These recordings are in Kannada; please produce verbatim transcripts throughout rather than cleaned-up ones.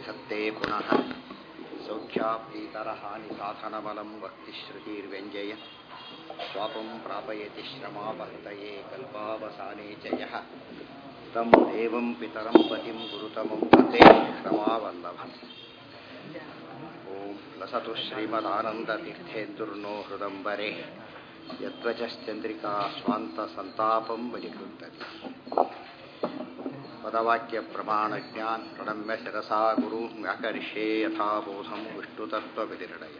ಧತ್ತೆ ಪುನಃ ಸೌಖ್ಯಾಪ್ತೀತರಹಾನಿ ಸಾಧನಬಲಂ ಭಕ್ತಿಶ್ರುತಿರ್ವ್ಯಂಜಯ ಸ್ವಾಪಂ ಪ್ರಾಪಯತಿ ಶ್ರಮಾಪಹೃತಯೇ ಕಲ್ಪಾವಸಾನೇ ಚ ಯಃ ತಂ ದೇವಂ ಪಿತರಂ ಪತಿಂ ಗುರುತಮಂ ಧತ್ತೆ ಕ್ಷಮಾವಲ್ಲಭಂ. ಓಂ ಲಸತು ಶ್ರೀಮದಾನಂದತೀರ್ಥೇಂದುರ್ನೋ ಹೃದಂಬರೆ ಯದ್ವಚಶ್ಚಂದ್ರಿಕಾ ಸ್ವಾಂತ ಸಂತಾಪಂ ಬಲಿಕೃಂತತಿ. ಪದವಾಕ್ಯ ಪ್ರಮಾಣ ಜ್ಞಾನ ಪ್ರಣಮ್ಯ ಶಿರಸಾ ಗುರು ವ್ಯಾಕರಿಷ್ಯೇ ಯಥಾಬೋಧಂ ವಿಷ್ಣುತತ್ವವಿನಿರ್ಣಯ.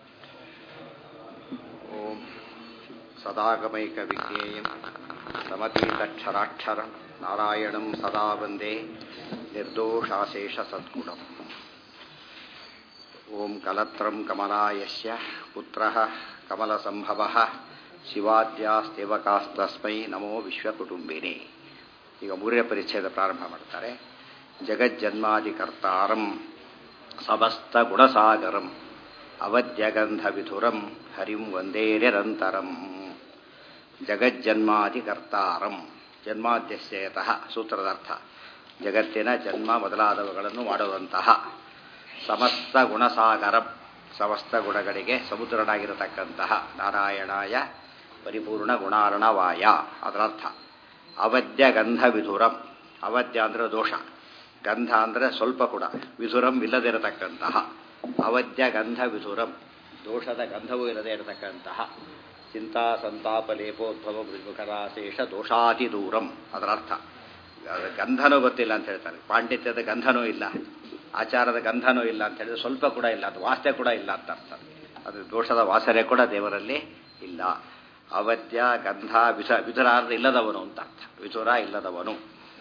ಓಂ ಸದಾಗಮೈಕ ವಿಜ್ಞೇಯಂ ಸಮತೀತಕ್ಷರಾಕ್ಷರಂ ನಾರಾಯಣಂ ಸದಾ ವಂದೇ ನಿರ್ದೋಷಾಶೇಷ ಸದ್ಗುಣಂ. ಓಂ ಕಲತ್ರಂ ಕಮಲಾಯಸ್ಯ ಪುತ್ರಃ ಕಮಲಸಂಭವಃ ಶಿವಾದ್ಯಾಸ್ತೇವಕಾಸ್ತಸ್ಮೈ ನಮೋ ವಿಶ್ವಕುಟುಂಬಿನೇ. ಈಗ ಮೂರನೇ ಪರಿಚ್ಛೇದ ಪ್ರಾರಂಭ ಮಾಡ್ತಾರೆ. ಜಗಜ್ಜನ್ಮಾದಿಕರ್ತಾರಂ ಸಮಸ್ತ ಗುಣಸಾಗರಂ ಅವಧ್ಯಗಂಧವಿಧುರಂ ಹರಿಂ ವಂದೇ ನಿರಂತರಂ. ಜಗಜ್ಜನ್ಮಾದಿಕರ್ತಾರಂ, ಜನ್ಮಾದ್ಯಸ್ಯತಃ ಸೂತ್ರದಾರ್ಥ, ಜಗತ್ತಿನ ಜನ್ಮ ಮೊದಲಾದವುಗಳನ್ನು ಮಾಡುವಂತಹ ಸಮಸ್ತ ಗುಣಸಾಗರಂ, ಸಮಸ್ತ ಗುಣಗಳಿಗೆ ಸಮುದ್ರನಾಗಿರತಕ್ಕಂತಹ ನಾರಾಯಣಾಯ ಪರಿಪೂರ್ಣ ಗುಣಾರ್ಣವಾಯ ಅದರರ್ಥ. ಅವಧ್ಯ ಗಂಧ ವಿಧುರಂ, ಅವಧ್ಯ ಅಂದರೆ ದೋಷ, ಗಂಧ ಅಂದರೆ ಸ್ವಲ್ಪ ಕೂಡ, ವಿಧುರಂ ಇಲ್ಲದಿರತಕ್ಕಂತಹ. ಅವಧ್ಯ ಗಂಧ ವಿಧುರಂ, ದೋಷದ ಗಂಧವೂ ಇಲ್ಲದೆ ಇರತಕ್ಕಂತಹ. ಚಿಂತಾ ಸಂತಾಪ ಲೇಪೋದ್ಭವ ಮೃದುಖರಾಶೇಷ ದೋಷಾತಿ ದೂರಂ ಅದರರ್ಥ. ಗಂಧನೂ ಗೊತ್ತಿಲ್ಲ ಅಂತ ಹೇಳ್ತಾರೆ, ಪಾಂಡಿತ್ಯದ ಗಂಧನೂ ಇಲ್ಲ, ಆಚಾರದ ಗಂಧನೂ ಇಲ್ಲ ಅಂತ ಹೇಳಿದ್ರೆ ಸ್ವಲ್ಪ ಕೂಡ ಇಲ್ಲ, ಅದು ವಾಸನೆ ಕೂಡ ಇಲ್ಲ ಅಂತ ಅರ್ಥ. ಅದು ದೋಷದ ವಾಸನೆ ಕೂಡ ದೇವರಲ್ಲಿ ಇಲ್ಲ. ಅವಧ್ಯ ಗಂಧ ವಿಧ ವಿಧುರಾರ್ಧ ಇಲ್ಲದವನು ಅಂತ ಅರ್ಥ, ವಿಧುರ ಇಲ್ಲದವನು.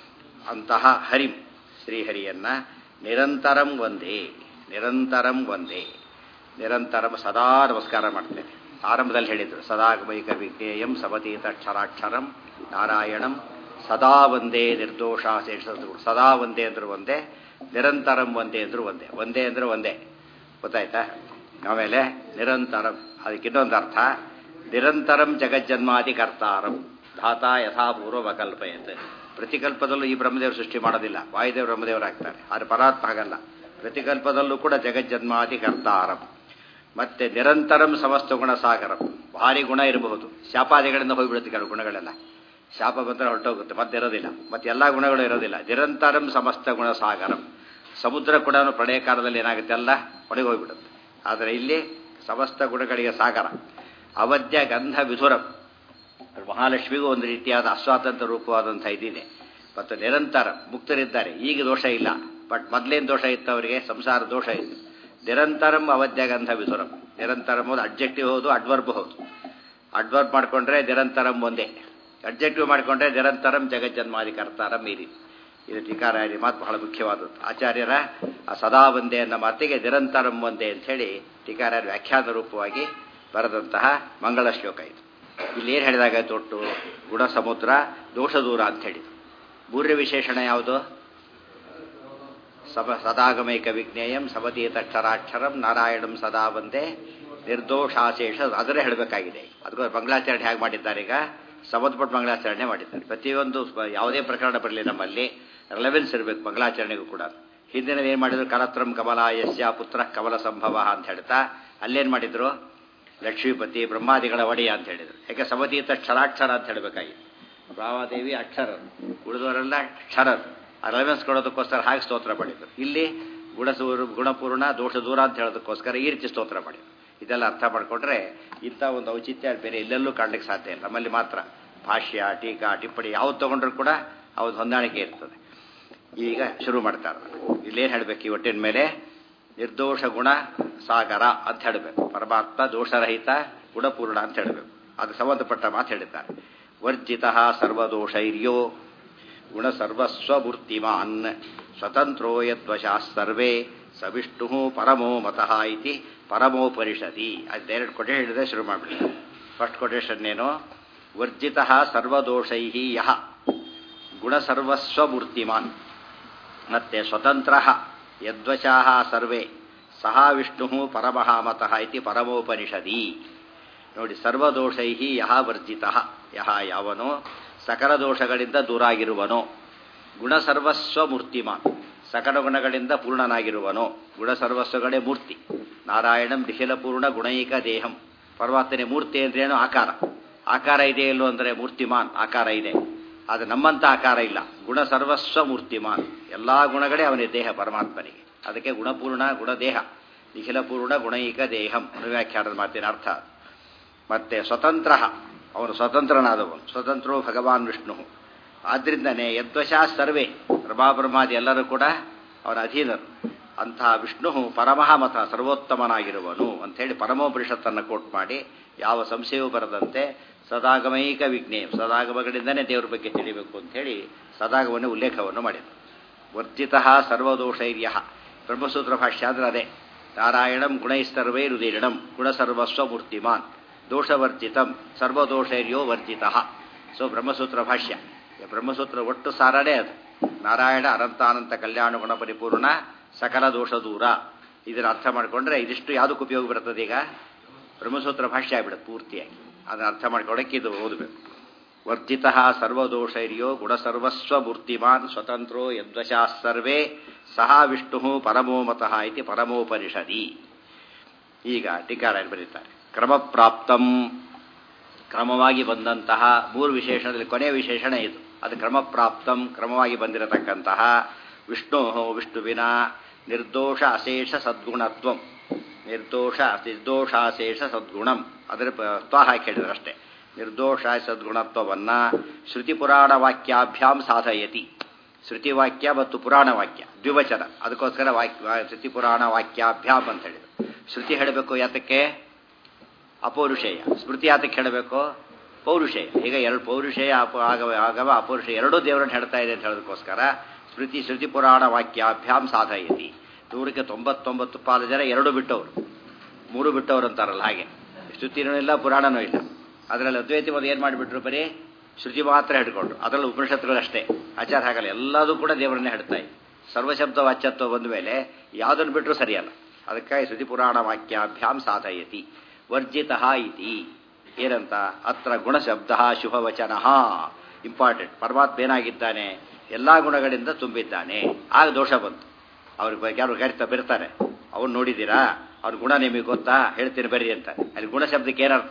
ಅಂತಹ ಹರಿಂ ಶ್ರೀಹರಿಯನ್ನ ನಿರಂತರಂ ಒಂದೇ, ನಿರಂತರಂ ಒಂದೇ, ನಿರಂತರಂ ಸದಾ ನಮಸ್ಕಾರ ಮಾಡ್ತೇನೆ. ಆರಂಭದಲ್ಲಿ ಹೇಳಿದರು ಸದಾಗಮೈಕ ವಿಜ್ಞೇಯಂ ಸಮತೀತಕ್ಷರಾಕ್ಷರಂ ನಾರಾಯಣಂ ಸದಾ ಒಂದೇ ನಿರ್ದೋಷಾಶೇಷ. ಸದಾ ಒಂದೇ ಅಂದ್ರೂ ಒಂದೇ, ನಿರಂತರಂ ಒಂದೇ ಅಂದ್ರೂ ಒಂದೇ. ಒಂದೇ ಅಂದ್ರೆ ಒಂದೇ, ಗೊತ್ತಾಯ್ತಾ? ಆಮೇಲೆ ನಿರಂತರಂ, ಅದಕ್ಕೆ ಇನ್ನೊಂದು ಅರ್ಥ, ನಿರಂತರಂ ಜಗಜ್ಜನ್ಮಾದಿ ಕರ್ತಾರಂ ಧಾತಾ ಯಥಾಪೂರ್ವ ಅಕಲ್ಪಯತ್. ಪ್ರತಿಕಲ್ಪದಲ್ಲೂ ಈ ಬ್ರಹ್ಮದೇವರು ಸೃಷ್ಟಿ ಮಾಡೋದಿಲ್ಲ, ವಾಯುದೇವರು ಬ್ರಹ್ಮದೇವರಾಗ್ತಾರೆ. ಆದರೆ ಪರಾತ್ಮ ಹಾಗಲ್ಲ, ಪ್ರತಿಕಲ್ಪದಲ್ಲೂ ಕೂಡ ಜಗಜ್ಜನ್ಮಾದಿ ಕರ್ತಾರಂ. ಮತ್ತೆ ನಿರಂತರಂ ಸಮಸ್ತ ಗುಣ ಸಾಗರಂ, ಭಾರಿ ಗುಣ ಇರಬಹುದು, ಶಾಪಾದಿಗಳಿಂದ ಹೋಗಿಬಿಡುತ್ತೆ ಕೆಲವು ಗುಣಗಳೆಲ್ಲ, ಶಾಪ ಬಂದರೆ ಹೊರಟೋಗುತ್ತೆ, ಮತ್ತೆ ಇರೋದಿಲ್ಲ, ಮತ್ತೆ ಎಲ್ಲ ಗುಣಗಳು ಇರೋದಿಲ್ಲ. ನಿರಂತರಂ ಸಮಸ್ತ ಗುಣ ಸಾಗರಂ, ಸಮುದ್ರ ಕೂಡ ಪ್ರಳಯ ಕಾಲದಲ್ಲಿ ಏನಾಗುತ್ತೆ, ಎಲ್ಲ ಒಳಗೆ ಹೋಗಿಬಿಡುತ್ತೆ. ಆದರೆ ಇಲ್ಲಿ ಸಮಸ್ತ ಗುಣಗಳಿಗೆ ಸಾಗರ. ಅವಧ್ಯ ಗಂಧ ವಿಧುರಂ, ಮಹಾಲಕ್ಷ್ಮಿಗೂ ಒಂದು ರೀತಿಯಾದ ಅಸ್ವಾತಂತ್ರ್ಯ ರೂಪವಾದಂಥ ಇದಿದೆ. ಮತ್ತು ನಿರಂತರ ಮುಕ್ತರಿದ್ದಾರೆ, ಈಗ ದೋಷ ಇಲ್ಲ, ಬಟ್ ಮೊದಲೇನು ದೋಷ ಇತ್ತು ಅವರಿಗೆ, ಸಂಸಾರ ದೋಷ ಇತ್ತು. ನಿರಂತರಂ ಅವಧ್ಯ ಗಂಧ ವಿಧುರಂ, ನಿರಂತರಂ ಒಂದು ಅಡ್ಜೆಕ್ಟಿವ್ ಹೌದು, ಅಡ್ವರ್ಬ್ ಹೌದು. ಅಡ್ವರ್ಬ್ ಮಾಡಿಕೊಂಡ್ರೆ ನಿರಂತರಂ ಒಂದೇ, ಅಡ್ಜೆಕ್ಟಿವ್ ಮಾಡಿಕೊಂಡ್ರೆ ನಿರಂತರಂ ಜಗಜ್ಜನ್ಮಾದಿ ಕರ್ತಾರಂ ಮೀರಿ. ಇದು ಟೀಕಾರಾಯರಿ ಮಾತು ಬಹಳ ಮುಖ್ಯವಾದದ್ದು. ಆಚಾರ್ಯರ ಆ ಸದಾ ಒಂದೇ ಅನ್ನೋ ಮಾತಿಗೆ ನಿರಂತರಂ ಒಂದೇ ಅಂತ ಹೇಳಿ ಟೀಕಾರಾಯರ ವ್ಯಾಖ್ಯಾನ ರೂಪವಾಗಿ ಬರೆದಂತಹ ಮಂಗಳ ಶ್ಲೋಕ ಇದು. ಇಲ್ಲಿ ಏನು ಹೇಳಿದಾಗ ತೊಟ್ಟು ಗುಣ ಸಮುದ್ರ ದೋಷ ದೂರ ಅಂತ ಹೇಳಿದ್ರು. ಮೂರ್ಯ ವಿಶೇಷಣ ಯಾವುದು? ಸಮ ಸದಾಗಮೈಕ ವಿಜ್ಞೇಯಂ ಸಮತೀತಕ್ಷರಾಕ್ಷರಂ ನಾರಾಯಣಂ ಸದಾ ಒಂದೇ ನಿರ್ದೋಷಾಶೇಷ. ಅದರೇ ಹೇಳಬೇಕಾಗಿದೆ. ಅದಕ್ಕೆ ಮಂಗಳಾಚರಣೆ ಹೇಗೆ ಮಾಡಿದ್ದಾರೆ, ಈಗ ಸಂಬಂಧಪಟ್ಟ ಮಂಗಳಾಚರಣೆ ಮಾಡಿದ್ದಾರೆ. ಪ್ರತಿಯೊಂದು ಯಾವುದೇ ಪ್ರಕರಣ ಬರಲಿ ನಮ್ಮಲ್ಲಿ ರೆಲೆವೆನ್ಸ್ ಇರಬೇಕು ಮಂಗಳಾಚರಣೆಗೂ ಕೂಡ. ಹಿಂದಿನ ಏನು ಮಾಡಿದ್ರು, ಕಲತ್ರಂ ಕಮಲಾಯಸ್ಯ ಪುತ್ರ ಕಮಲ ಸಂಭವ ಅಂತ ಹೇಳ್ತಾ ಅಲ್ಲೇನು ಮಾಡಿದ್ರು, ಲಕ್ಷ್ಮೀಪತಿ ಬ್ರಹ್ಮಾದಿಗಳ ಒಡೆಯ ಅಂತ ಹೇಳಿದರು. ಯಾಕೆ ಸಮತೀತ ಕ್ಷರಾಕ್ಷರ ಅಂತ ಹೇಳಬೇಕಾಗಿತ್ತು. ಬ್ರಹ್ಮಾದೇವಿ ಅಕ್ಷರ, ಉಳಿದವರೆಲ್ಲ ಕ್ಷರರು. ಆ ರೆಲೆವೆನ್ಸ್ ಕೊಡೋದಕ್ಕೋಸ್ಕರ ಹಾಗೆ ಸ್ತೋತ್ರ ಮಾಡಿದ್ರು. ಇಲ್ಲಿ ಗುಣಸೂರು ಗುಣಪೂರ್ಣ ದೋಷ ದೂರ ಅಂತ ಹೇಳೋದಕ್ಕೋಸ್ಕರ ಈ ರೀತಿ ಸ್ತೋತ್ರ ಮಾಡಿದ್ರು. ಇದೆಲ್ಲ ಅರ್ಥ ಮಾಡಿಕೊಂಡ್ರೆ ಇಂಥ ಒಂದು ಔಚಿತ್ಯ ಬೇರೆ ಎಲ್ಲೆಲ್ಲೂ ಕಾಣಲಿಕ್ಕೆ ಸಾಧ್ಯ ಇಲ್ಲ. ನಮ್ಮಲ್ಲಿ ಮಾತ್ರ ಭಾಷ್ಯ, ಟೀಕಾ, ಟಿಪ್ಪಣಿ ಯಾವ್ದು ತಗೊಂಡ್ರು ಕೂಡ ಅವ್ದು ಹೊಂದಾಣಿಕೆ ಇರ್ತದೆ. ಈಗ ಶುರು ಮಾಡ್ತಾರೆ. ಇಲ್ಲೇನು ಹೇಳಬೇಕು, ಈ ಒಟ್ಟಿನ ಮೇಲೆ ನಿರ್ದೋಷ ಗುಣ ಸಾಗರ ಅಂತ ಹೇಳಬೇಕು. ಪರಮಾತ್ಮ ದೋಷರಹಿತ ಗುಣಪೂರ್ಣ ಅಂತ ಹೇಳಬೇಕು. ಅದು ಸಂಬಂಧಪಟ್ಟ ಮಾತು ಹೇಳಿದ್ದಾರೆ. ವರ್ಜಿತ ಸರ್ವದೋಷೈರ್ಯೋ ಗುಣ ಸರ್ವಸ್ವಮೂರ್ತಿಮಾನ್ ಸ್ವತಂತ್ರೋ ಯದ್ವಶಾ ಸರ್ವೇ ಸವಿಷ್ಣು ಪರಮೋ ಮತಃ ಇತಿ ಪರಮೋಪನಿಷದಿ. ಅದೆರಡು ಕೊಟೆ ಹೇಳಿದ್ರೆ ಶುರು ಮಾಡಿಬಿಡ್ತಾರೆ. ಫಸ್ಟ್ ಕೊಟೇಶನ್ ಏನು, ವರ್ಜಿತ ಸರ್ವದೋಷೈ ಯಹ ಗುಣ ಸರ್ವಸ್ವಮೂರ್ತಿಮಾನ್, ಮತ್ತೆ ಸ್ವತಂತ್ರ ಯದ್ವಶಾ ಸರ್ವೇ ಸಹ ವಿಷ್ಣು ಪರಮಃ ಮತಃ ಇತಿ ಪರಮೋಪನಿಷದಿ. ನೋಡಿ, ಸರ್ವದೋಷೈ ಯಹ ವರ್ಜಿತ, ಯಹ ಯಾವನೋ ಸಕಲ ದೋಷಗಳಿಂದ ದೂರಾಗಿರುವನೋ, ಗುಣ ಸರ್ವಸ್ವ ಮೂರ್ತಿಮಾನ್, ಸಕಲ ಗುಣಗಳಿಂದ ಪೂರ್ಣನಾಗಿರುವನು. ಗುಣ ಸರ್ವಸ್ವಗಳೇ ಮೂರ್ತಿ. ನಾರಾಯಣಂ ನಿಖಿಲ ಪೂರ್ಣ ಗುಣೈಕ ದೇಹಂ. ಪರಮಾತ್ಮನೇ ಮೂರ್ತಿ ಅಂದ್ರೇನು? ಆಕಾರ. ಆಕಾರ ಇದೆ ಇಲ್ಲೋ ಅಂದರೆ ಮೂರ್ತಿಮಾನ್ ಆಕಾರ ಇದೆ. ಆದರೆ ನಮ್ಮಂಥ ಆಕಾರ ಇಲ್ಲ. ಗುಣ ಸರ್ವಸ್ವ ಮೂರ್ತಿಮಾನ್. ಎಲ್ಲ ಗುಣಗಳೇ ಅವನಿಗೆ ದೇಹ ಪರಮಾತ್ಮನಿಗೆ. ಅದಕ್ಕೆ ಗುಣಪೂರ್ಣ ಗುಣದೇಹ. ನಿಖಿಲ ಪೂರ್ಣ ಗುಣೈಕ ದೇಹಂ ವ್ಯಾಖ್ಯಾನದ ಮಾತಿನ ಅರ್ಥ. ಮತ್ತೆ ಸ್ವತಂತ್ರ, ಅವನು ಸ್ವತಂತ್ರನಾದವನು. ಸ್ವತಂತ್ರೋ ಭಗವಾನ್ ವಿಷ್ಣು. ಆದ್ರಿಂದನೇ ಯದ್ವಶಾ ಸರ್ವೇ, ಪ್ರಭಾಬ್ರಹ್ಮಾದಿ ಎಲ್ಲರೂ ಕೂಡ ಅವನ ಅಧೀನರು. ಅಂತಹ ವಿಷ್ಣು ಪರಮಃ ಮತ ಸರ್ವೋತ್ತಮನಾಗಿರುವನು ಅಂಥೇಳಿ ಪರಮೋಪನಿಷತ್ತನ್ನು ಕೋಟ್ ಮಾಡಿ ಯಾವ ಸಂಶಯವೂ ಬರದಂತೆ ಸದಾಗಮೈಕ ವಿಜ್ಞೇ, ಸದಾಗಮಗಳಿಂದನೇ ದೇವರ ಬಗ್ಗೆ ತಿಳಿಬೇಕು ಅಂಥೇಳಿ ಸದಾಗಮನ ಉಲ್ಲೇಖವನ್ನು ಮಾಡಿದರು. ವರ್ಜಿತಃ ಸರ್ವದೋಷೈರ್ಯ. ಬ್ರಹ್ಮಸೂತ್ರ ಭಾಷ್ಯ ಅಂದ್ರೆ ಅದೇ. ನಾರಾಯಣಂ ಗುಣೈಸ್ತರ್ವೈ ರುದೀರ್ಣಂ ಗುಣಸರ್ವಸ್ವ ಮೂರ್ತಿಮಾನ್ ದೋಷವರ್ಜಿತಂ ಸರ್ವದೋಷೈರ್ಯೋ ವರ್ಜಿತಃ. ಸೊ ಬ್ರಹ್ಮಸೂತ್ರ ಭಾಷ್ಯ, ಬ್ರಹ್ಮಸೂತ್ರ ಒಟ್ಟು ಸಾರನೇ ಅದು. ನಾರಾಯಣ ಅನಂತಾನಂತ ಕಲ್ಯಾಣ ಗುಣ ಪರಿಪೂರ್ಣ ಸಕಲ ದೋಷ ದೂರ. ಇದನ್ನು ಅರ್ಥ ಮಾಡಿಕೊಂಡ್ರೆ ಇದಿಷ್ಟು ಯಾವುದಕ್ಕೆ ಉಪಯೋಗ ಬರ್ತದೆ? ಈಗ ಬ್ರಹ್ಮಸೂತ್ರ ಭಾಷ್ಯ ಆಗ್ಬಿಡುತ್ತೆ ಪೂರ್ತಿಯಾಗಿ. ಅದನ್ನು ಅರ್ಥ ಮಾಡ್ಕೊಳ್ಳೋಕ್ಕೆ ಇದು ಓದಬೇಕು. ವರ್ಜಿತಃ ಸರ್ವದೋಷೈರ್ಯೋ ಗುಣಸರ್ವಸ್ವ ಮೂರ್ತಿಮಾನ್ ಸ್ವತಂತ್ರೋ ಯದ್ವಶಾ ಸರ್ವೇ ಸಹ ವಿಷ್ಣು ಪರಮೋ ಮತಃ ಇತಿ ಪರಮೋಪನಿಷದಿ. ಈಗ ಟೀಕಾರಾಯರು ಬರೀತಾರೆ, ಕ್ರಮಪ್ರಾಪ್ತಂ, ಕ್ರಮವಾಗಿ ಬಂದಂತಹ ಮೂರು ವಿಶೇಷಣದಲ್ಲಿ ಕೊನೆಯ ವಿಶೇಷಣ ಇದು. ಅದು ಕ್ರಮಪ್ರಾಪ್ತಂ, ಕ್ರಮವಾಗಿ ಬಂದಿರತಕ್ಕಂತಹ ವಿಷ್ಣು ವಿಷ್ಣುವಿನ ನಿರ್ದೋಷ ಅಶೇಷ ಸದ್ಗುಣತ್ವಂ. ನಿರ್ದೋಷ ನಿರ್ದೋಷಾಶೇಷ ಸದ್ಗುಣಂ, ಅದರ ತ್ವ ಹಾಕಿ ಹೇಳಿದ್ರು ಅಷ್ಟೇ. ನಿರ್ದೋಷ ಸದ್ಗುಣತ್ವವನ್ನು ಶ್ರುತಿ ಪುರಾಣ ವಾಕ್ಯಾಭ್ಯಾಂ ಸಾಧಯತಿ. ಶ್ರುತಿ ವಾಕ್ಯ ಮತ್ತು ಪುರಾಣ ವಾಕ್ಯ ದ್ವಿವಚನ, ಅದಕ್ಕೋಸ್ಕರ ವಾಕ್ಯ ಶ್ರುತಿ ಪುರಾಣ ವಾಕ್ಯಾಭ್ಯಾಂ ಅಂತ ಹೇಳಿದ್ರು. ಶ್ರುತಿ ಹೇಳಬೇಕು ಯಾತಕ್ಕೆ? ಅಪೌರುಷೇಯ. ಸ್ಮೃತಿ ಯಾತಕ್ಕೆ ಹೇಳಬೇಕು? ಪೌರುಷೇಯ. ಈಗ ಎರಡು ಪೌರುಷೇಯ ಆಗವ ಆಗವ ಅಪೌರುಷೇಯ ಎರಡೂ ದೇವರನ್ನು ಹೇಳ್ತಾ ಇದೆ ಅಂತ ಹೇಳೋದಕ್ಕೋಸ್ಕರ ಸ್ಮೃತಿ ಶ್ರುತಿ ಪುರಾಣ ವಾಕ್ಯಾಭ್ಯಾಂ ಸಾಧಯತಿ. ನೂರಕ್ಕೆ ತೊಂಬತ್ತೊಂಬತ್ತು ಪಾಲು ಜನ ಎರಡು ಬಿಟ್ಟವರು, ಮೂರು ಬಿಟ್ಟವರು ಅಂತಾರಲ್ಲ ಹಾಗೆ. ಶ್ರುತಿನೂ ಇಲ್ಲ ಪುರಾಣನೂ ಇಲ್ಲ. ಅದರಲ್ಲಿ ಅದ್ವೈತಿ ಮೊದಲು ಏನು ಮಾಡಿಬಿಟ್ರು? ಬರೀ ಶ್ರುತಿ ಮಾತ್ರ ಹಿಡ್ಕೊಂಡ್ರು. ಅದರಲ್ಲಿ ಉಪನಿಷತ್ತುಗಳಷ್ಟೇ. ಆಚಾರ ಹಾಗಲ್ಲ, ಎಲ್ಲದೂ ಕೂಡ ದೇವರನ್ನೇ ಹೇಳ್ತಾ ಇದೆ. ಸರ್ವಶಬ್ದ ವಾಚ್ಯತ್ವ ಬಂದ ಮೇಲೆ ಯಾವುದನ್ನು ಬಿಟ್ಟರೂ ಸರಿಯಲ್ಲ. ಅದಕ್ಕಾಗಿ ಶ್ರುತಿ ಪುರಾಣ ವಾಕ್ಯಾಭ್ಯಾಂ ಸಾಧಯತಿ. ವರ್ಜಿತಃ ಇತಿ ಏನಂತ? ಅತ್ರ ಗುಣಶಬ್ದ ಶುಭವಚನ. ಇಂಪಾರ್ಟೆಂಟ್. ಪರಮಾತ್ಮ ಏನಾಗಿದ್ದಾನೆ? ಎಲ್ಲ ಗುಣಗಳಿಂದ ತುಂಬಿದ್ದಾನೆ. ಆಗ ದೋಷ ಬಂತು. ಅವ್ರಿಗೆ ಯಾರು ಕರಿತಾ ಬರ್ತಾರೆ, ಅವ್ರು ನೋಡಿದ್ದೀರಾ? ಅವ್ರ ಗುಣ ನಿಮಗೆ ಗೊತ್ತಾ? ಹೇಳ್ತೀನಿ ಬರ್ರಿ ಅಂತ. ಅಲ್ಲಿ ಗುಣ ಶಬ್ದಕ್ಕೆ ಏನರ್ಥ?